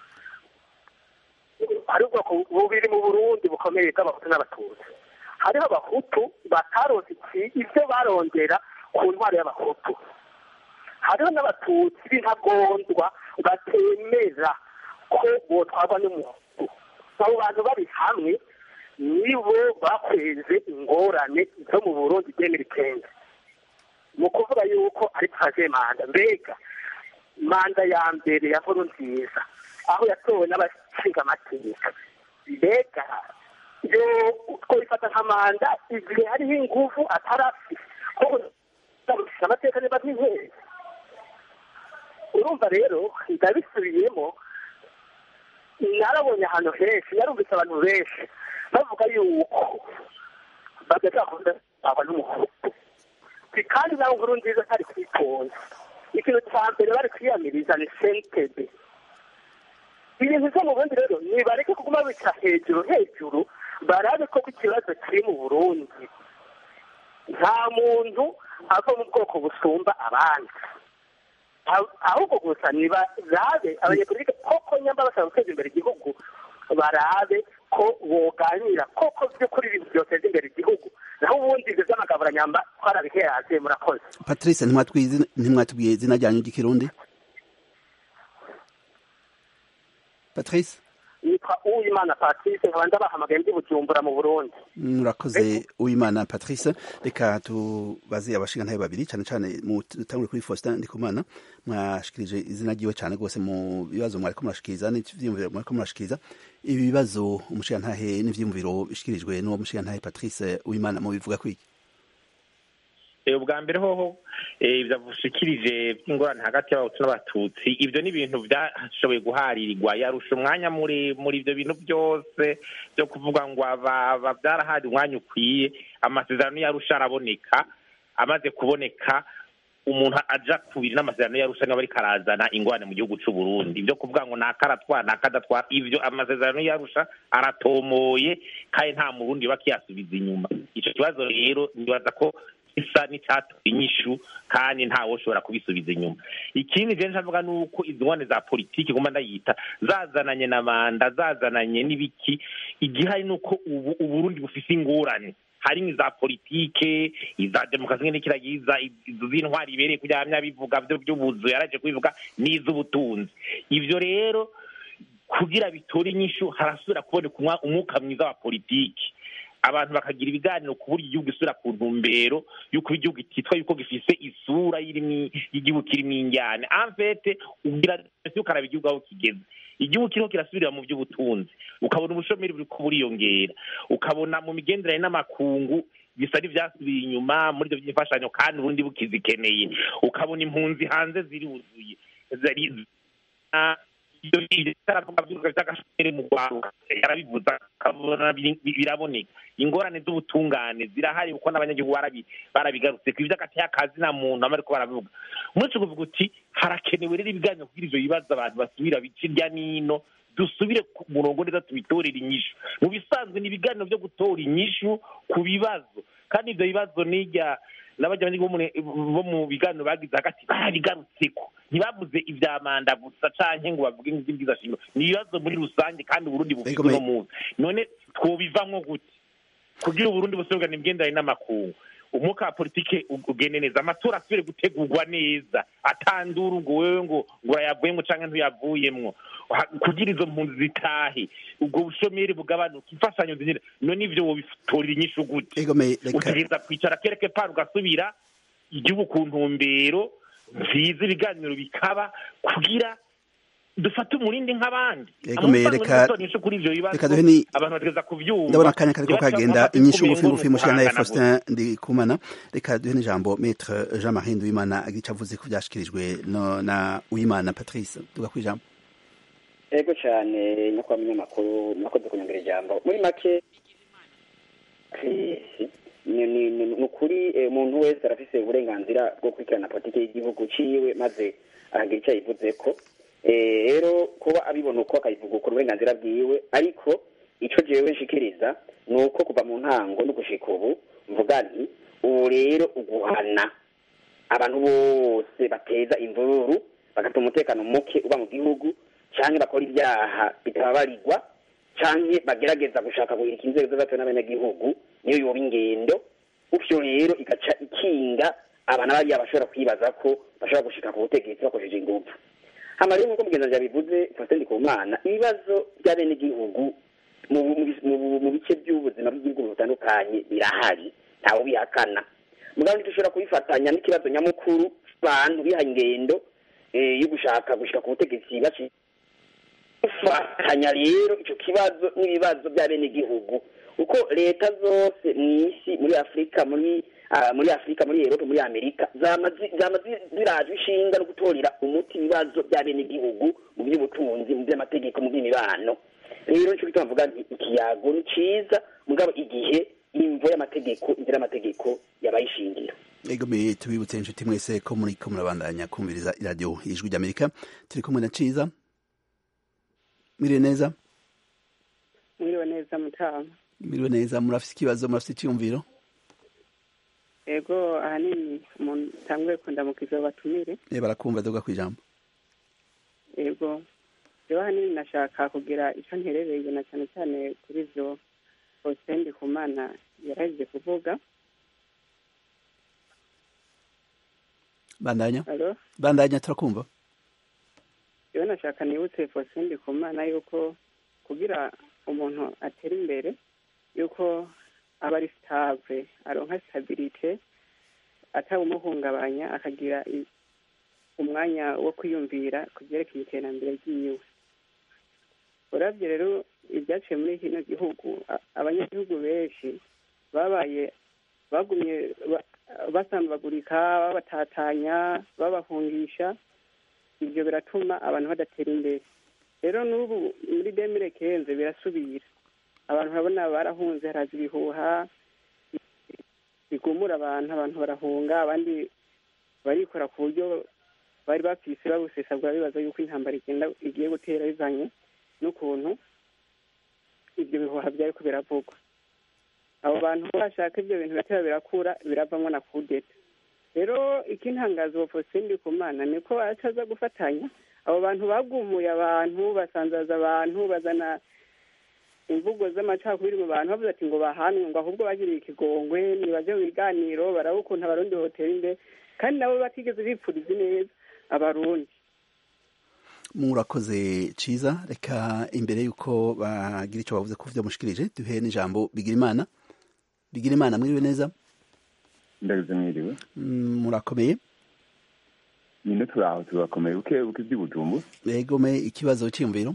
hari ubwoko bubiri mu burundi bukomeye bw'abahutu n'abatutsi hariho abahutu bataronse ibyo barongera ku ntwaro y'abahutu hariho n'abatutsi b'intagondwa batemera ko botwarwa n'umuhutu abo bantu bari hamwe nibo bakweze ingorane zo mu burundi demiri kenze mu kuvuga yuko ari twaje manda mbega manda ya mbere ya nkuru nziza aho yatowe n'abashinga amategeko mbega yo twifata nka manda igihe hariho ingufu atarafise kuko amateka niba nk'inkeri urumva rero ndabisubiyemo narabonye ahantu henshi narumvise abantu benshi bavuga yuko badashaka aba n'umuhutu kandi nawe nkuru nziza atari kwitonda ikintu cya mbere bari kwiyamiriza ni sentebe ibintu byo mu burundi rero nibareke kuguma bica hejuru hejuru barabe ko ikibazo kiri mu burundi nta muntu ava mu bwoko busumba abandi ahubwo gusa nibarabe abanyapolitike koko nyamba bashaka guteza imbere igihugu barabe ko boganira koko by'ukuri ibintu byoteza imbere igihugu naho ubundi ibyo by'amagabura nyamba twarabiheraze murakoze. Patrice ntimwatubwiye izina ryanyu ry'ikirundi? Patrice yitwa Uwimana Patrice nkaba ndabahamagaye ndi Bujumbura mu Burundi. Murakoze Uwimana Patrice, reka tubaze abashingantahe babiri cyane cyane mutangure kuri Faustin Ndikumana, mwashikirije izina ryiwe cyane gose mu bibazo mwariko murashikiriza n'ivyiyumviro mwariko murashikiriza. Ibi bibazo umushingantahe n'ivyiyumviro bishikirijwe n'uwo mushingantahe Patrice Uwimana mu bivuga kwiki? ubwa mbere hoho ibyo bushikirije by'ingorane hagati y'abahutu n'abatutsi ibyo ni ibintu byashoboye guharirirwa yarusha umwanya muri muri ibyo bintu byose byo kuvuga ngo aba byarahari umwanya ukwiye amasezerano yarusha araboneka amaze kuboneka umuntu aja kubiri n'amasezerano yarusha niba ariko arazana ingorane mu gihugu cy'u Burundi ibyo kuvuga ngo nakaratwara nakadatwara ibyo amasezerano yarusha aratomoye kandi nta murundi bakiyasubiza inyuma icyo kibazo rero nibaza ko isa n'icyatuma inyishu kandi ntawe ushobora kubisubiza inyuma. Ikindi je ntavuga nuko izo ngwane za politiki ngomba ndayita zazananye na manda zazananye n'ibiki igihari nuko ubu Uburundi bufise ingorane hari za politike iza demokarasi n'ikiragiza izo zintwari ibereye kujya bivuga byo by'ubuzu yaraje kubivuga n'iz'ubutunzi ivyo rero kugira bitore inyishu harasubira kuboneka umwuka mwiza wa politiki abantu bakagira ibiganiro ku buryo igihugu isura ku ntumbero yuko igihugu kitwa yuko gifise isura y'irimi y'igihugu kirimo injyane en fait ugira ukaraba igihugu aho kigeze igihugu kiriko kirasubira mu by'ubutunzi ukabona ubushomeri buri ko buriyongera ukabona mu migenderanire n'amakungu bisa n'ivyasubiye inyuma muri ibyo by'imfashanyo kandi ubundi bukizikeneye ukabona impunzi hanze ziri wuzuye mu Rwanda yarabivuza kabona biraboneka ingorane z'ubutungane zirahari uko n'abanyagihugu barabigarutse ku ivy'agati y'akazi na muntu amariko barabivuga muri cyo kuvuga uti harakenewe rero ibiganiro kugira ivyo bibazo abantu basubira bicirya nino dusubire ku murongo neza tubitorera inyishu mu bisanzwe ni ibiganiro byo gutora inyishu ku bibazo kandi ivyo bibazo nijya n'abajya bo mu biganiro bagize hagati barabigarutseko ntibavuze ivya manda gusa canke ngo bavuge ivy'ibwiza shingiro ni ibibazo muri rusange kandi Burundi bufite no munsi none twobivamwo gute kugira Burundi busubirane imigenderanire n'amakungu umwuka wa politike ugende neza amatora asubire gutegurwa neza atandura ubwo wewe ngo ngo urayavuyemwo canke ntuyavuyemwo kugira izo mpunzi zitahe ubwo bushomeri bugabanuka imfashanyo zigire none ivyo wobitorera inyishu gute utegereza kwicara kereke par ugasubira igihugu ku ntumbero nziza ibiganiro bikaba kugira dufate umurindi nk'abandi reka duhe ni ndabona akanya kariko kagenda inyishu ngufi ngufi mushikana Faustin Ndikumana reka duhe n'ijambo Maître Jean-Marie Nduwimana agica avuze ko byashikirijwe no na Uwimana Patrice tuga kwijambo ego cyane no kwa munyamakuru nakoze kunyongera ijambo muri make ni ukuri umuntu wese arafise uburenganzira bwo kwikirana politike y'igihugu ciwe maze aragira icyo yivuze ko rero kuba abibona uko akayivuga uko uburenganzira bwiwe ariko ico jewe nshikiriza ni uko kuva mu ntango no gushika ubu mvuga nti ubu rero uguhana abantu bose bateza imvururu bagatuma umutekano muke uba mu gihugu canke bakora ibyaha bitababarirwa canke bagerageza gushaka guhirika inzego z'abato n'abenegihugu niyo yoba ingendo uvyo rero igaca ikinga abantu bariya bashobora kwibaza ko bashobora gushika ku butegetsi bakoresheje ingufu hama rero nk'uko mugenzi yabivuze Faustin Ndikumana ibibazo by'abenegihugu mu bice by'ubuzima bw'igihugu butandukanye birahari ntawe bihakana mugabo ntitushobora kubifatanya n'ikibazo nyamukuru abantu biha ingendo yo gushaka gushika ku butegetsi baci gufatanya rero ico kibazo n'ibibazo by'abenegihugu uko leta zose mw'isi muri Afrika muri Uh, muri Afrika muri Europe muri Amerika zamazi zamazi ziraje ishinga no gutorira umuti ibibazo by'abenegihugu mu by'ubutunzi mu by'amategeko mu by'imibano rero cyo bitwavuga ikiyago ni ciza mugabo igihe imvo y'amategeko inzira y'amategeko yabayishingira ego me tubibutse inshuti mwese ko muri ko murabandanya kumviriza radio ijwi ry'Amerika turi kumwe na Ciza mire neza mire neza mutama mire neza murafise ikibazo murafise icyumviro ego ahanini umuntu tanguye kundamukiza batumire eh barakumva doga kwijambo ego rero ahanini nashaka kugira icyo nterereye na cyane cyane kuri ivyo Faustin Ndikumana yaraje kuvuga bandanya Allo bandanya turakumva rero nashaka nibutse Faustin Ndikumana yuko kugira umuntu atera imbere yuko aba ari stable aronka stabilite atawumuhungabanya akagira umwanya wo kwiyumvira kubyerekeye iterambere ryiwe uravye rero ibyaciye muri kino gihugu abanyagihugu benshi babaye bagumye basambagurika babatatanya babahungisha ibyo biratuma abantu badatera imbere rero n'ubu muri demire kenze birasubira abantu urabona barahunze haraza ibihuha bigumura abantu abantu barahunga abandi barikora ku buryo bari bafise babusesagura bibaza yuko intambara igenda igiye gutera bivanye n'ukuntu ibyo bihuha byariko biravugwa abo bantu bashaka ibyo bintu biratera birakura biravamwo na kudeta rero ikintangazo Faustin Ndikumana niko ataza gufatanya abo bantu bagumuye abantu basanzaza abantu bazana imvugo z'amacakubiri mu bantu bavuze ati ngo bahanwe ngo ahubwo bagiriye ikigongwe nibaje mu biganiro baraba ukuntu abarundi hoteli imbere kandi nabo batigeze bipfuriza neza abarundi murakoze Ciza reka imbere yuko bagira icyo bavuze ku vyo mushikirije duhe n'ijambo Bigirimana Bigirimana mwiriwe neza ndagize mwiriwe murakomeye nyine turaho turakomeye uke uke by'ubujumbu yego me ikibazo cy'imviro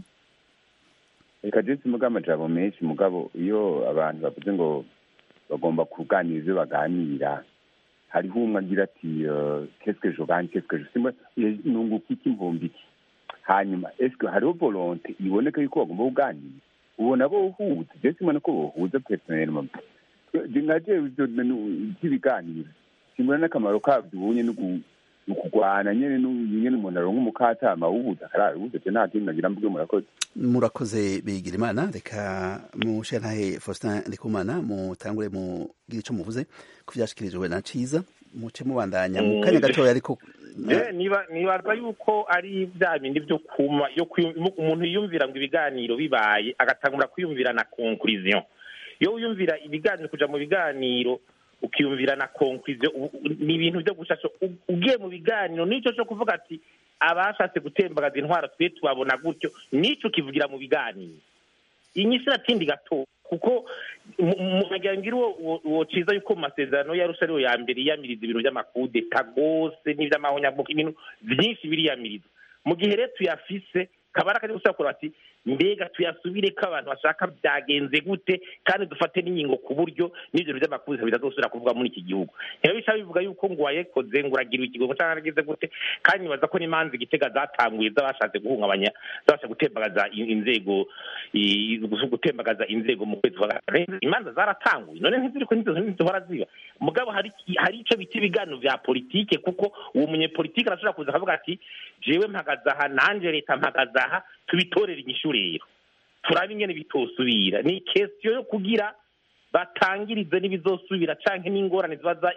reka jesi muga amajambo menshi mugabo iyo abantu bavuze ngo bagomba kuganira ivyo baganira hariho umwe agira ati qu'est-ce que je gagne qu'est-ce que je simba nunguka iki mbumba iki hanyuma eske hariho volonté iboneka yuko bagomba kuganira ubona bo uhuza jesi mbona ko bohuza personnellement naje ibiganiro simbona n'akamaro kabyo ubunye ukugwana nyene nyene umuntu aronka umukatama ubuza kararubuze je nta kintu nagira mvuge murakoze murakoze Bigirimana reka mushenhahe Faustin Ndikumana mutangure mu gira ico muvuze ku vyashikirijwe na Ciza muce mubandanya mu kanya gatoya ariko nibaza yuko ari bya bindi byo kuma yo umuntu yiyumvira ngo ibiganiro bibaye agatangura kwiyumvira na conclusion iyo wiyumvira ibiganiro kuja mu biganiro ukiyumvira na conclusion ni ibintu byo gushasha ugiye mu biganiro nico cyo kuvuga ati abashatse gutembagaza intwara twe tubabona gutyo nico kivugira mu biganiro inyisi ratindi gato kuko munagira uwo ciza yuko mu masezerano yarusha ariyo ya mbere yamiriza ibintu by'amakudeta gose n'ivy'amahonyabuka ibintu vyinshi biriyamiriza mu gihe rero tuyafise kabara kari gusakura ati mbega tuyasubire ko abantu bashaka byagenze gute kandi dufate n'ingingo ku buryo n'ivyo by'amakudeta bitazosubira kuvuga muri iki gihugu rero bisha bivuga yuko ngo wayekoze ngo uragira ikigongo cyangwa ageze gute kandi nibaza ko n'imanza igitega zatanguye z'abashatse guhungabanya zabasha gutembagaza inzego gutembagaza inzego mu kwezi kwa gatanu imanza zaratanguye none ntiziriko ntizihora ziba mugabo hari hari ico biti ibiganiro vya politike kuko uwo munyepolitike arashobora kuza akavuga ati jewe mpagazaha nanje leta mpagazaha tubitorera inyishu rero turabe ingene bitosubira ni question yo kugira batangirize n'ibizosubira canke n'ingorane zibaza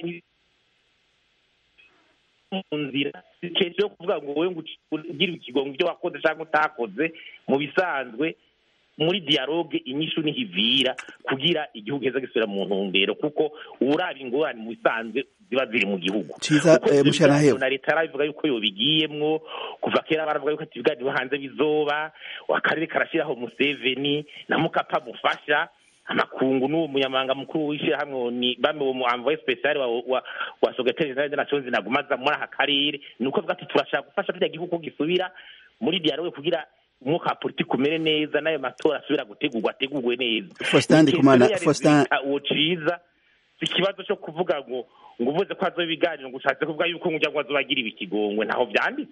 mu nzira question yo kuvuga ngo wewe ugira ikigongo ibyo wakoze canke utakoze mu bisanzwe muri dialogue inyishu nihivira kugira igihugu heza gisubira mu ntumbero kuko uraba ingorane mu bisanzwe ziba ziri mu gihugu ciza mushana hewe na leta aravuga yuko yo bigiyemwo kuva kera baravuga yuko ibiganiro hanze bizoba akarere karashiraho Museveni na Mukapa mufasha amakungu n'uwo munyamanga mukuru wishira hamwe ni bamwe uwo mu envoyé spécial wa wa, wa secrétaire général des nations nagumaza muri aka karere nuko avuga ati turashaka gufasha kiriya gihugu gisubira muri dialogue kugira umwuka wa politiki umere neza n'ayo matora asubira gutegurwa ategurwe neza Faustin Ndikumana Faustin uwo ciza ikibazo cyo kuvuga ngo ngo uvuze ko azo ibiganiro ngo ushatse kuvuga yuko ngo ngo azobagira ibikigongwe ntaho byanditse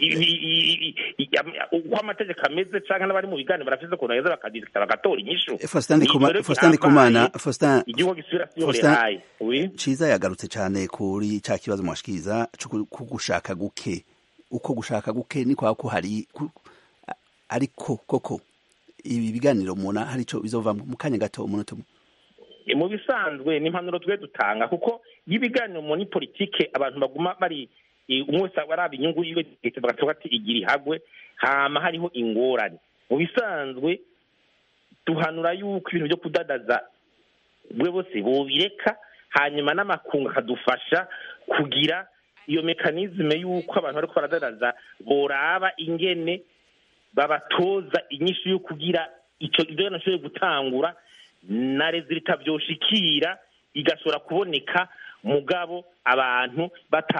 uko amategeko ameze canke n'abari mu biganiro barafise ko neza bakadikita bagatora inyishu Faustin Ndikumana Faustin Ndikumana Faustin igihugu gisubira siyorehaye oui ciza yagarutse cyane kuri ca kibazo mwashikiriza cyo kugushaka guke uko gushaka guke ni kwa ko hari ariko koko ibi biganiro muna hari ico bizova mu kanya gato umunota mu bisanzwe n'impanuro twe dutanga kuko y'ibiganiro mu ni politike abantu baguma bari umwese baraba inyungu yiwe bagatoka ati igiri hagwe hama hariho ingorane mu bisanzwe tuhanura yuko ibintu byo kudadaza bwe bose bobireka hanyuma n'amakunga kadufasha kugira iyo mekanizme yuko abantu bariko baradadaza boraba ingene babatoza inyishu yo kugira ico ibyo nashoboye gutangura na resulta byoshikira igashobora kuboneka mugabo abantu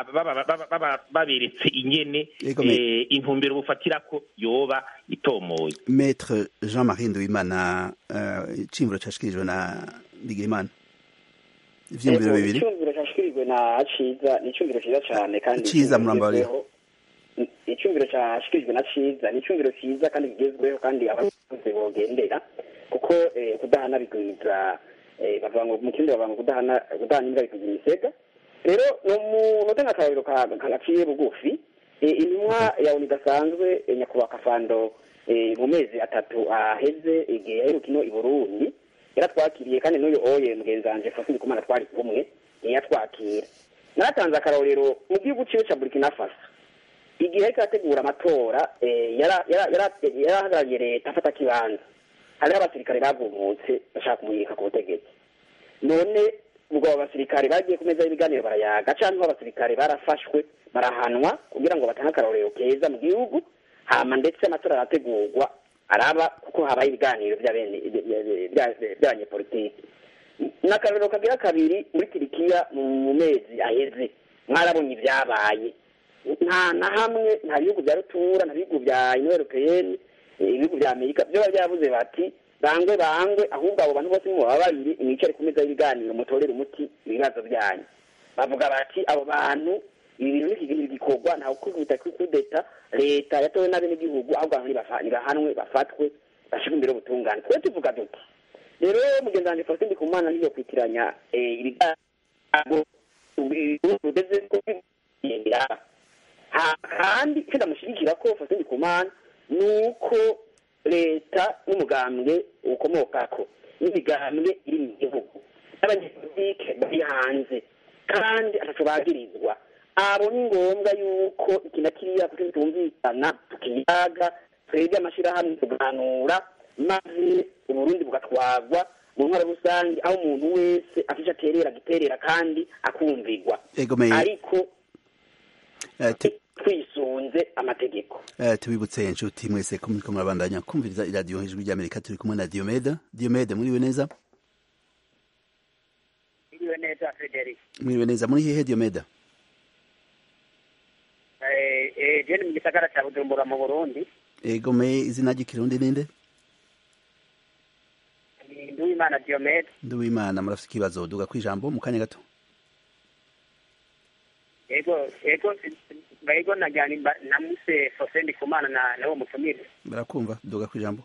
baberetse ingene intumbero bufatira ko yoba itomoye. Maître Jean-Marie Nduwimana iciyumviro cashikirijwe na Bigimana ivyumviro bibiri iciyumviro cashikirijwe na Ciza ni iciyumviro ciza cane kandi Ciza murambare iciyumviro cashikirijwe na Ciza ni iciyumviro ciza kandi kigezweho kandi abakozi bogendera kuko kudahana bigwiza bavuga ngo mu kindi bavuga ngo kudahana kudahana imbwa bikugira imisega rero no mu notanga akarabiro kagaciye bugufi intumwa ya uni gasanzwe nyakubahwa Kafando mu mezi atatu aheze igihe y'urukino i Burundi yaratwakiriye kandi n'uyu oye mugenzi wanje Faustin Ndikumana twari kumwe yatwakira naratanze akarorero mu gihugu ciwe ca Burkina Faso igihe ariko ategura amatora yarahagarariye leta afata kibanza hariho abasirikare bagumutse bashaka kumurika ku butegetsi none ubwo abasirikare bagiye ku meza y'ibiganiro barayaga canke abasirikare barafashwe barahanwa kugira ngo batange akarorero keza mu gihugu hama ndetse amatora arategurwa araba kuko habaye ibiganiro by'abanyepolitiki n'akarorero kagira kabiri muri Turikiya mu mezi aheze mwarabonye ibyabaye nta na hamwe nta bihugu bya rutura nta bihugu bya Union Européenne ibihugu bya Amerika byo byavuze bati bangwe bangwe ahubwo abo bantu bose mu babiri imicare ku meza y'ibiganiro mutorera umuti ibibazo byanyu bavuga bati abo bantu ibi bintu n'iki gikorwa nta ukubita kudeta leta yatowe n'abene gihugu ahubwo abantu bahanwe bafatwe bashika imbere y'ubutungane twe tuvuga duti rero mugenzi wanje Faustin Ndikumana niyo kwitiranya ibiganiro ugeze ko yendera kandi kenda mushigikira ko Faustin Ndikumana nuko leta n'umugambwe ukomokako n'imigambwe iri mu gihugu n'abanyepolitike bari hanze kandi ataco bagirizwa. Abo ni ngombwa yuko ikina kiriya tutumvikana tukiyaga twebwe amashirahamwe tuganura maze Uburundi bugatwagwa mu ntwaro rusange aho umuntu wese afisha aterera giterera kandi akumvigwa ariko twisunze amategeko. Tubibutse inshuti mwese ko muriko murabandanya kumviriza iradiyo Ijwi ry'Amerika, turi kumwe na Diomede. Diomede, muriwe neza? Muriwe neza Frederic. Muriwe neza, muri hehe Diomede? Eh eh je ni mu gisagara cya Bujumbura mu Burundi. Ego me izina ry'ikirundi ninde? Nduwimana Diomede. Nduwimana, murafite ikibazo duga kwijambo mu kanya gato. Ego ego Ego najyana namuse Fosendi Kumana na nawo mutumire. Barakumva duga kwijambo.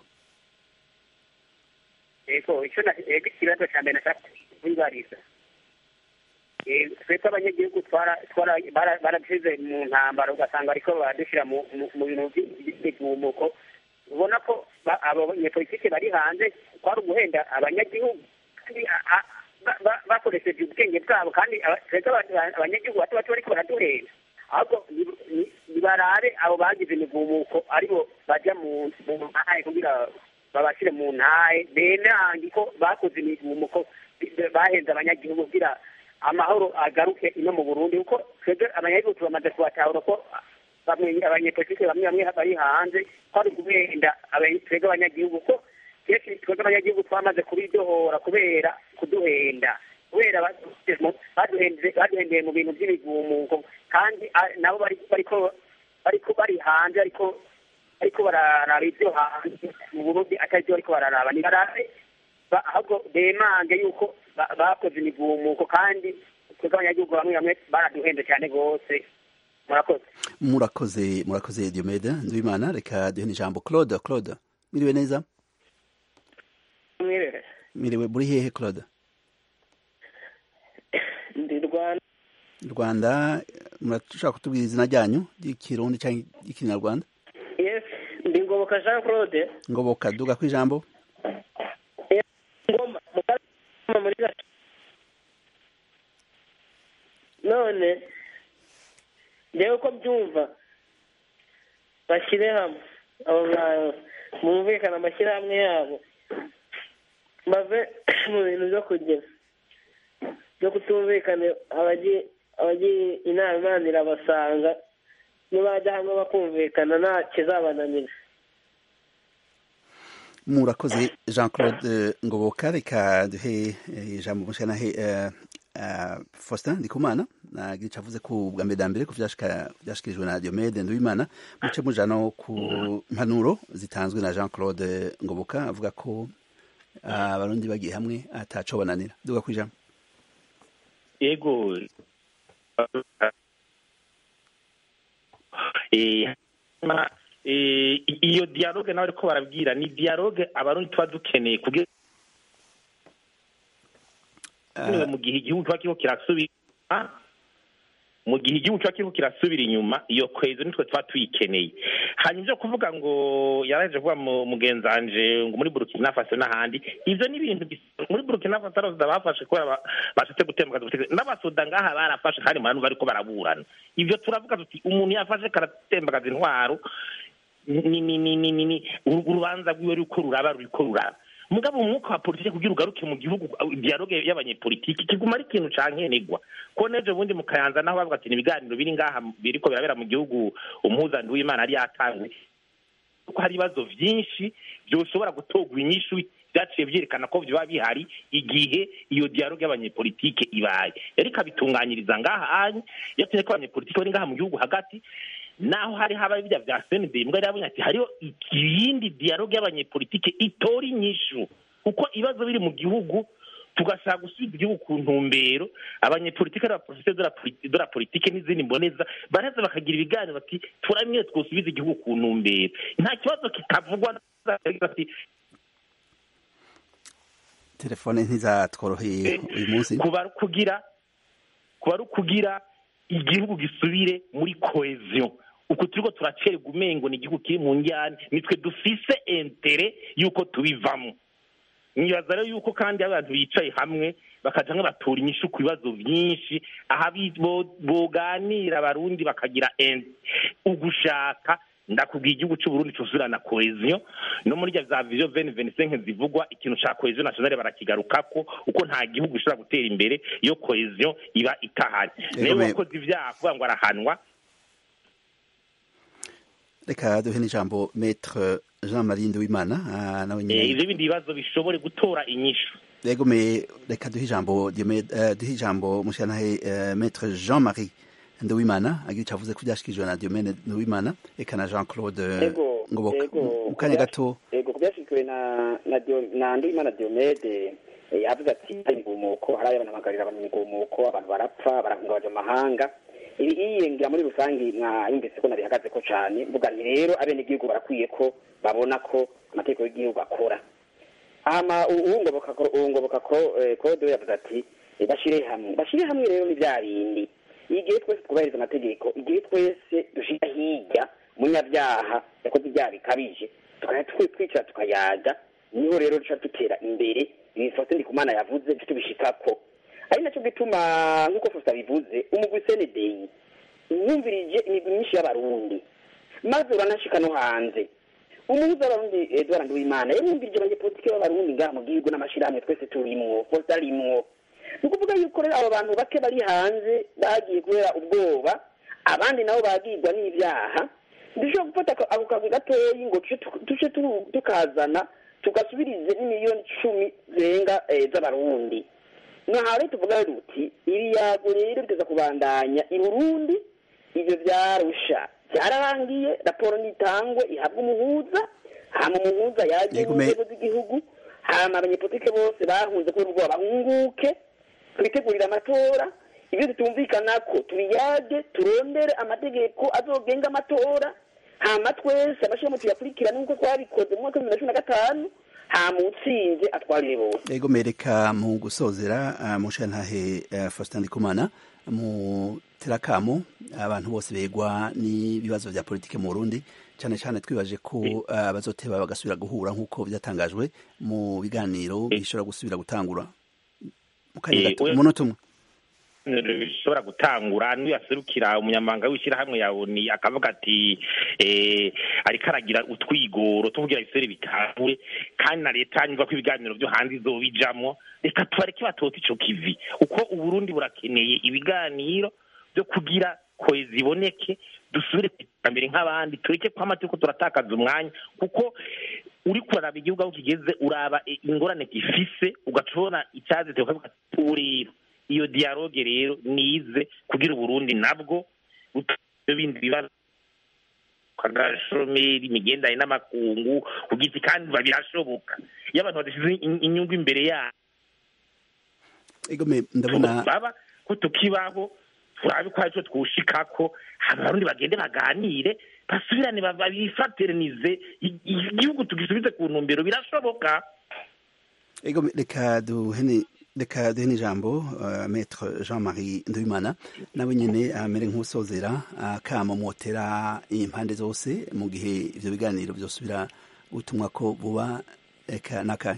Ego ico na ego ikibazo cya mbere nashaka kwibariza. Eh twese abanyagihugu twara twara barageze mu ntambaro ugasanga ariko badushira mu mu bintu by'igumuko. Ubona ko abo banyepolitike bari hanze kwari uguhenda abanyagihugu bakoresheje ubwenge bwabo kandi twese abanyagihugu bato bato bariko baraduhenda. Ahubwo nibarare abo bagize imigumuko aribo baja mu ntahe kugira babashire mu ntahe benangi ko bakoze imigumuko bahenze abanyagihugu kugira amahoro agaruke ino mu Burundi kuko twebwe abanyagihugu tubamaze kubatahura ko bamwe abanyepolitike bamwe bamwe bari hanze kwari guhenda twebwe abanyagihugu ko kenshi twebwe abanyagihugu twamaze kubidohora kubera kuduhenda kubera baduhendeye mu bintu by'ibigumuko kandi nabo bariko bariko bari hanze ariko ariko bararaba ibyo hanze mu Burundi atari byo ariko bararaba ni barabe ahubwo bemange yuko bakoze imigumuko kandi twebwe abanyagihugu bamwe bamwe baraduhende cyane rwose. Murakoze murakoze murakoze Diomede. Nduwimana, reka duhe ijambo Claude. Claude, miriwe neza? Miriwe miriwe muri hehe Claude? Ndi Rwanda. Rwanda, murashaka kutubwira izina ryanyu ry'ikirundi cyangwa ry'ikinyarwanda? Yes, ndi Ngoboka Jean Claude. Ngoboka, duga kwijambo. Ngoma mukama muri gato. None ndewe ko byumva bashyire hamwe abo bantu bumvikana amashyirahamwe yabo bave mu bintu byo kugira byo kutumvikana abagiye inama Imana irabasanga nibajya hamwe bakumvikana nta kizabananira. Murakoze Jean Claude Ngoboka, reka duhe ijambo mushana he Faustin Ndikumana nagira icyo avuze ku bwa mbere mbere ku byashikirijwe na Diomede Nduwimana, muce muja no ku mpanuro zitanzwe na Jean Claude Ngoboka avuga ko abarundi bagiye hamwe ataco bananira. Duga kwijambo. Ego eh iyo dialogue nawe ariko barabwira ni dialogue abarundi twa dukeneye kugira uh, mu gihe igihugu twa kiko kirasubira mu gihe igihugu twa kiko kirasubira inyuma iyo kwezo nitwe twa twikeneye. Hanyuma byo kuvuga ngo yaraje kuba mugenzanje ngo muri Burkina Faso n'ahandi ivyo ni ibintu muri Burkina Faso abasoda bafashe ko bashatse gutemba n'abasoda ngaha barafashe kandi mu bantu bariko baraburana. Ivyo turavuga tuti umuntu yafashe karatemba intwaro ni ni ni ni ni urubanza rwiwe ruko ruraba ruriko ruraba mugabo umwuka wa politike kugira ugaruke mu gihugu dialogue y'abanyepolitike kiguma ari ikintu cankenegwa ko nejo bundi mu Kayanza naho bavuga ati ibiganiro biri ngaha biriko birabera mu gihugu umuhuza Nduwimana ari yatangwe ko hari ibibazo vyinshi byoshobora gutogwa inyishu byaciye byerekana ko byo bihari igihe iyo dialogue y'abanyepolitike ibaye erika bitunganyiriza ngaha anye yatumye ko abanyepolitike bari ngaha mu gihugu hagati naho hari haba ibya vya S N D mbwa yabonye ati hariyo ikindi dialogue y'abanyepolitike itori inyishu kuko ibibazo biri mu gihugu tugashaka gusubiza igihugu ku ntumbero abanyepolitike n'abaprofesseur de la politique de la politique n'izindi mboneza baraza bakagira ibiganiro bati turamye twosubiza igihugu ku ntumbero nta kibazo kitavugwa ati telefone ntizatworoheye uyu munsi kuba kugira kuba kugira igihugu gisubire muri cohesion uko turiko turacerega umengo ni igihugu kiri mu njyane nitwe dufise intere yuko tubivamo nibaza rero yuko kandi abantu bicaye hamwe bakaja nka batura inyishu ku bibazo byinshi aha boganira abarundi bakagira ugushaka ndakubwiye igihugu cy'u Burundi cuzurana cohesion no muri za vision vingt vingt-cinq zivugwa ikintu ca cohesion nationale barakigarukako uko nta gihugu gishobora gutera imbere iyo cohesion iba itahari nayo wakoze ivyaha kuvuga ngo arahanwa. Reka duhe n'ijambo Maître Jean-Marie Nduwimana nawe nyine ivyo bindi bibazo bishobore gutora inyishu. Yego me reka duhe ijambo duhe ijambo mushanahe Maître Jean-Marie Nduwimana agira icyo avuze ko byashyikirijwe na Diomede Nduwimana eka na Jean Claude Ngoboka mu kanya gato. Yego kubyashyikirijwe na na Nduwimana Diomede yavuze ati hari igumuko hari abantu bamagarira abantu igumuko abantu barapfa barahunga baje amahanga ibi iyengira muri rusangi mwayumvise ko nabihagaze ko cyane mvuga nti rero abene igihugu barakwiye ko babona ko amategeko y'igihugu akora ama uwungoboka ko uwungoboka ko Claude yavuze ati bashire hamwe bashire hamwe rero ni bya bindi igihe twese twubahiriza amategeko igihe twese dushika hirya munyabyaha yakoze ibyaha bikabije tukaya twicara tukayaga niho rero duca dutera imbere ibifoto ndi kumana yavuze tubishikako ari nacyo gituma nk'uko Fosa bivuze umugwi C N D mwumvirije imigwi myinshi y'abarundi maze uranashika no hanze umuhuza w'abarundi Edouard Nduwimana yumvirije abanyepolitike b'abarundi ngaha mu gihugu n'amashirahamwe twese turimwo Fosa arimwo ni ukuvuga yuko rero abo bantu bake bari hanze bagiye kubera ubwoba abandi nabo bagirwa n'ibyaha dushobora gufata ako kagwi gatoyi ngo tuce tukazana tugasubirize n'imiliyoni icumi zirenga z'abarundi nkaho rero tuvuga ruti iri yago rero biteza kubandanya i Burundi ivyo vyarusha byararangiye raporo nitangwe ihabwa umuhuza hama umuhuza yagiye mu nzego z'igihugu hama abanyepolitike bose bahunze kubera ubwoba bahunguke twitegurira amatora ibyo tutumvikana ko tubiyage turondere amategeko azogenga amatora hama twese abashiramo tuyakurikirana nk'uko twabikoze mu mwaka wa bibiri na cumi na gatanu hama utsinze atwarire bose. Ego mereka mu gusozera mushantahe Faustin Ndikumana mu terakamo abantu bose begwa n'ibibazo vya politike mu Burundi cyane cyane twibaje ko bazoteba bagasubira guhura nk'uko byatangajwe mu biganiro bishobora gusubira gutangura umunota umwe bishobora gutangura niyo yaserukira umunyamabanga w'ishyirahamwe ya ONU akavuga ati ariko aragira utwigoro tuvugira isere bitahure kandi na leta nyumva ko ibiganiro byo hanze izobijamwo reka tubareke batota ico kivi uko Uburundi burakeneye ibiganiro byo kugira koezi iboneke dusubire kwitambere nk'abandi tureke ko amateko turatakaza umwanya kuko uri kuraraba igihugu aho kigeze uraba ingorane gifise ugacona icyazi te ukavuga uriro iyo dialogue rero nize kugira Uburundi nabwo bindi bibazo kagashomeri imigendanye n'amakungu ugiti kandi babirashoboka iyo abantu badashize inyungu imbere ya ego me ndabona baba ko tukibaho turabe ko aco twushikako abarundi bagende baganire basubirane babifaternize igihugu tugisubize ku ntumbero birashoboka. Ego reka duhene reka duhene ijambo uh, Maître Jean-Marie Nduwimana nawe nyene amere nk'usozera akamo motera impande zose mu gihe ivyo biganiro byosubira utumwa ko buba eka nakaye.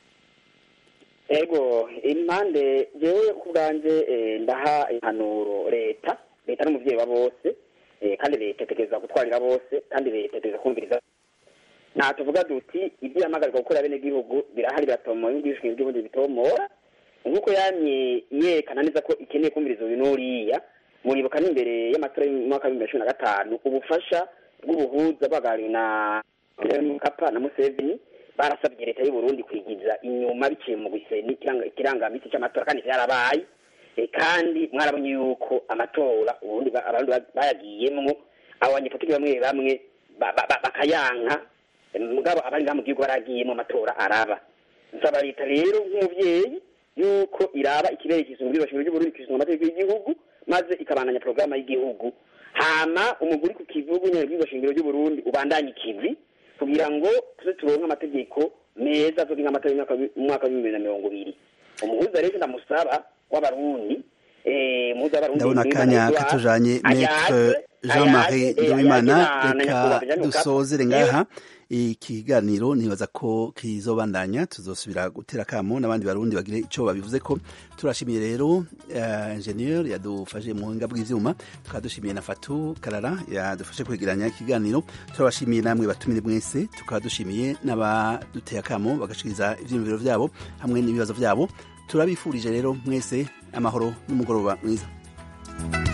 Ego impande jewe kubwanje eh, ndaha impanuro leta leta n'umuvyeyi wa bose eh, kandi leta itegeza gutwarira bose kandi leta itegeza kumviriza nta tuvuga duti ibyo yamagarika gukora bene gihugu birahari batoma y'ubwishwe bw'ubundi bitomora nkuko yamye yerekana neza ko ikeneye kumviriza uyu nuriya muribuka n'imbere y'amatora y'umwaka wa bibiri na cumi na gatanu ubufasha bw'ubuhuza bwagari na Mkapa na Museveni barasabye leta y'u Burundi kwigiza inyuma biciye mu guseni ikirangamisi cy'amatora kandi byarabaye e kandi mwarabonye yuko amatora ubundi abantu bayagiyemwo abanyepolitiki bamwe bamwe bakayanka mugabo abandi mu gihugu baragiye mu matora araba nsaba leta rero nk'umuvyeyi yuko iraba ikibere kisumbuye bashimira y'u Burundi kisumbuye amategeko y'igihugu maze ikabandanya programa y'igihugu hama umuguri ku kivugu nyene bw'ibashingiro y'u Burundi ubandanye ikivi kugira ngo tuze turonke amategeko meza azoginga amategeko mu mwaka wa bibiri na mirongo ibiri umuhuza rero ndamusaba w'abarundi eh muza abarundi ndabona kanya katujanye Maître Jean Marie Nduwimana reka dusozere ngaha ikiganiro nibaza ko kizobandanya tuzosubira gutera kamo n'abandi barundi bagire ico babivuze ko turashimiye rero uh, ingenieur yadufashe mu buhinga bw'ivyuma tukadushimiye na Fatu Karara yadufashe kwegeranya ikiganiro turabashimiye namwe batumire mwese tukadushimiye n'abaduteye kamo bagashikiriza ivyiyumviro vyabo hamwe n'ibibazo vyabo turabifurije rero mwese amahoro n'umugoroba mwiza.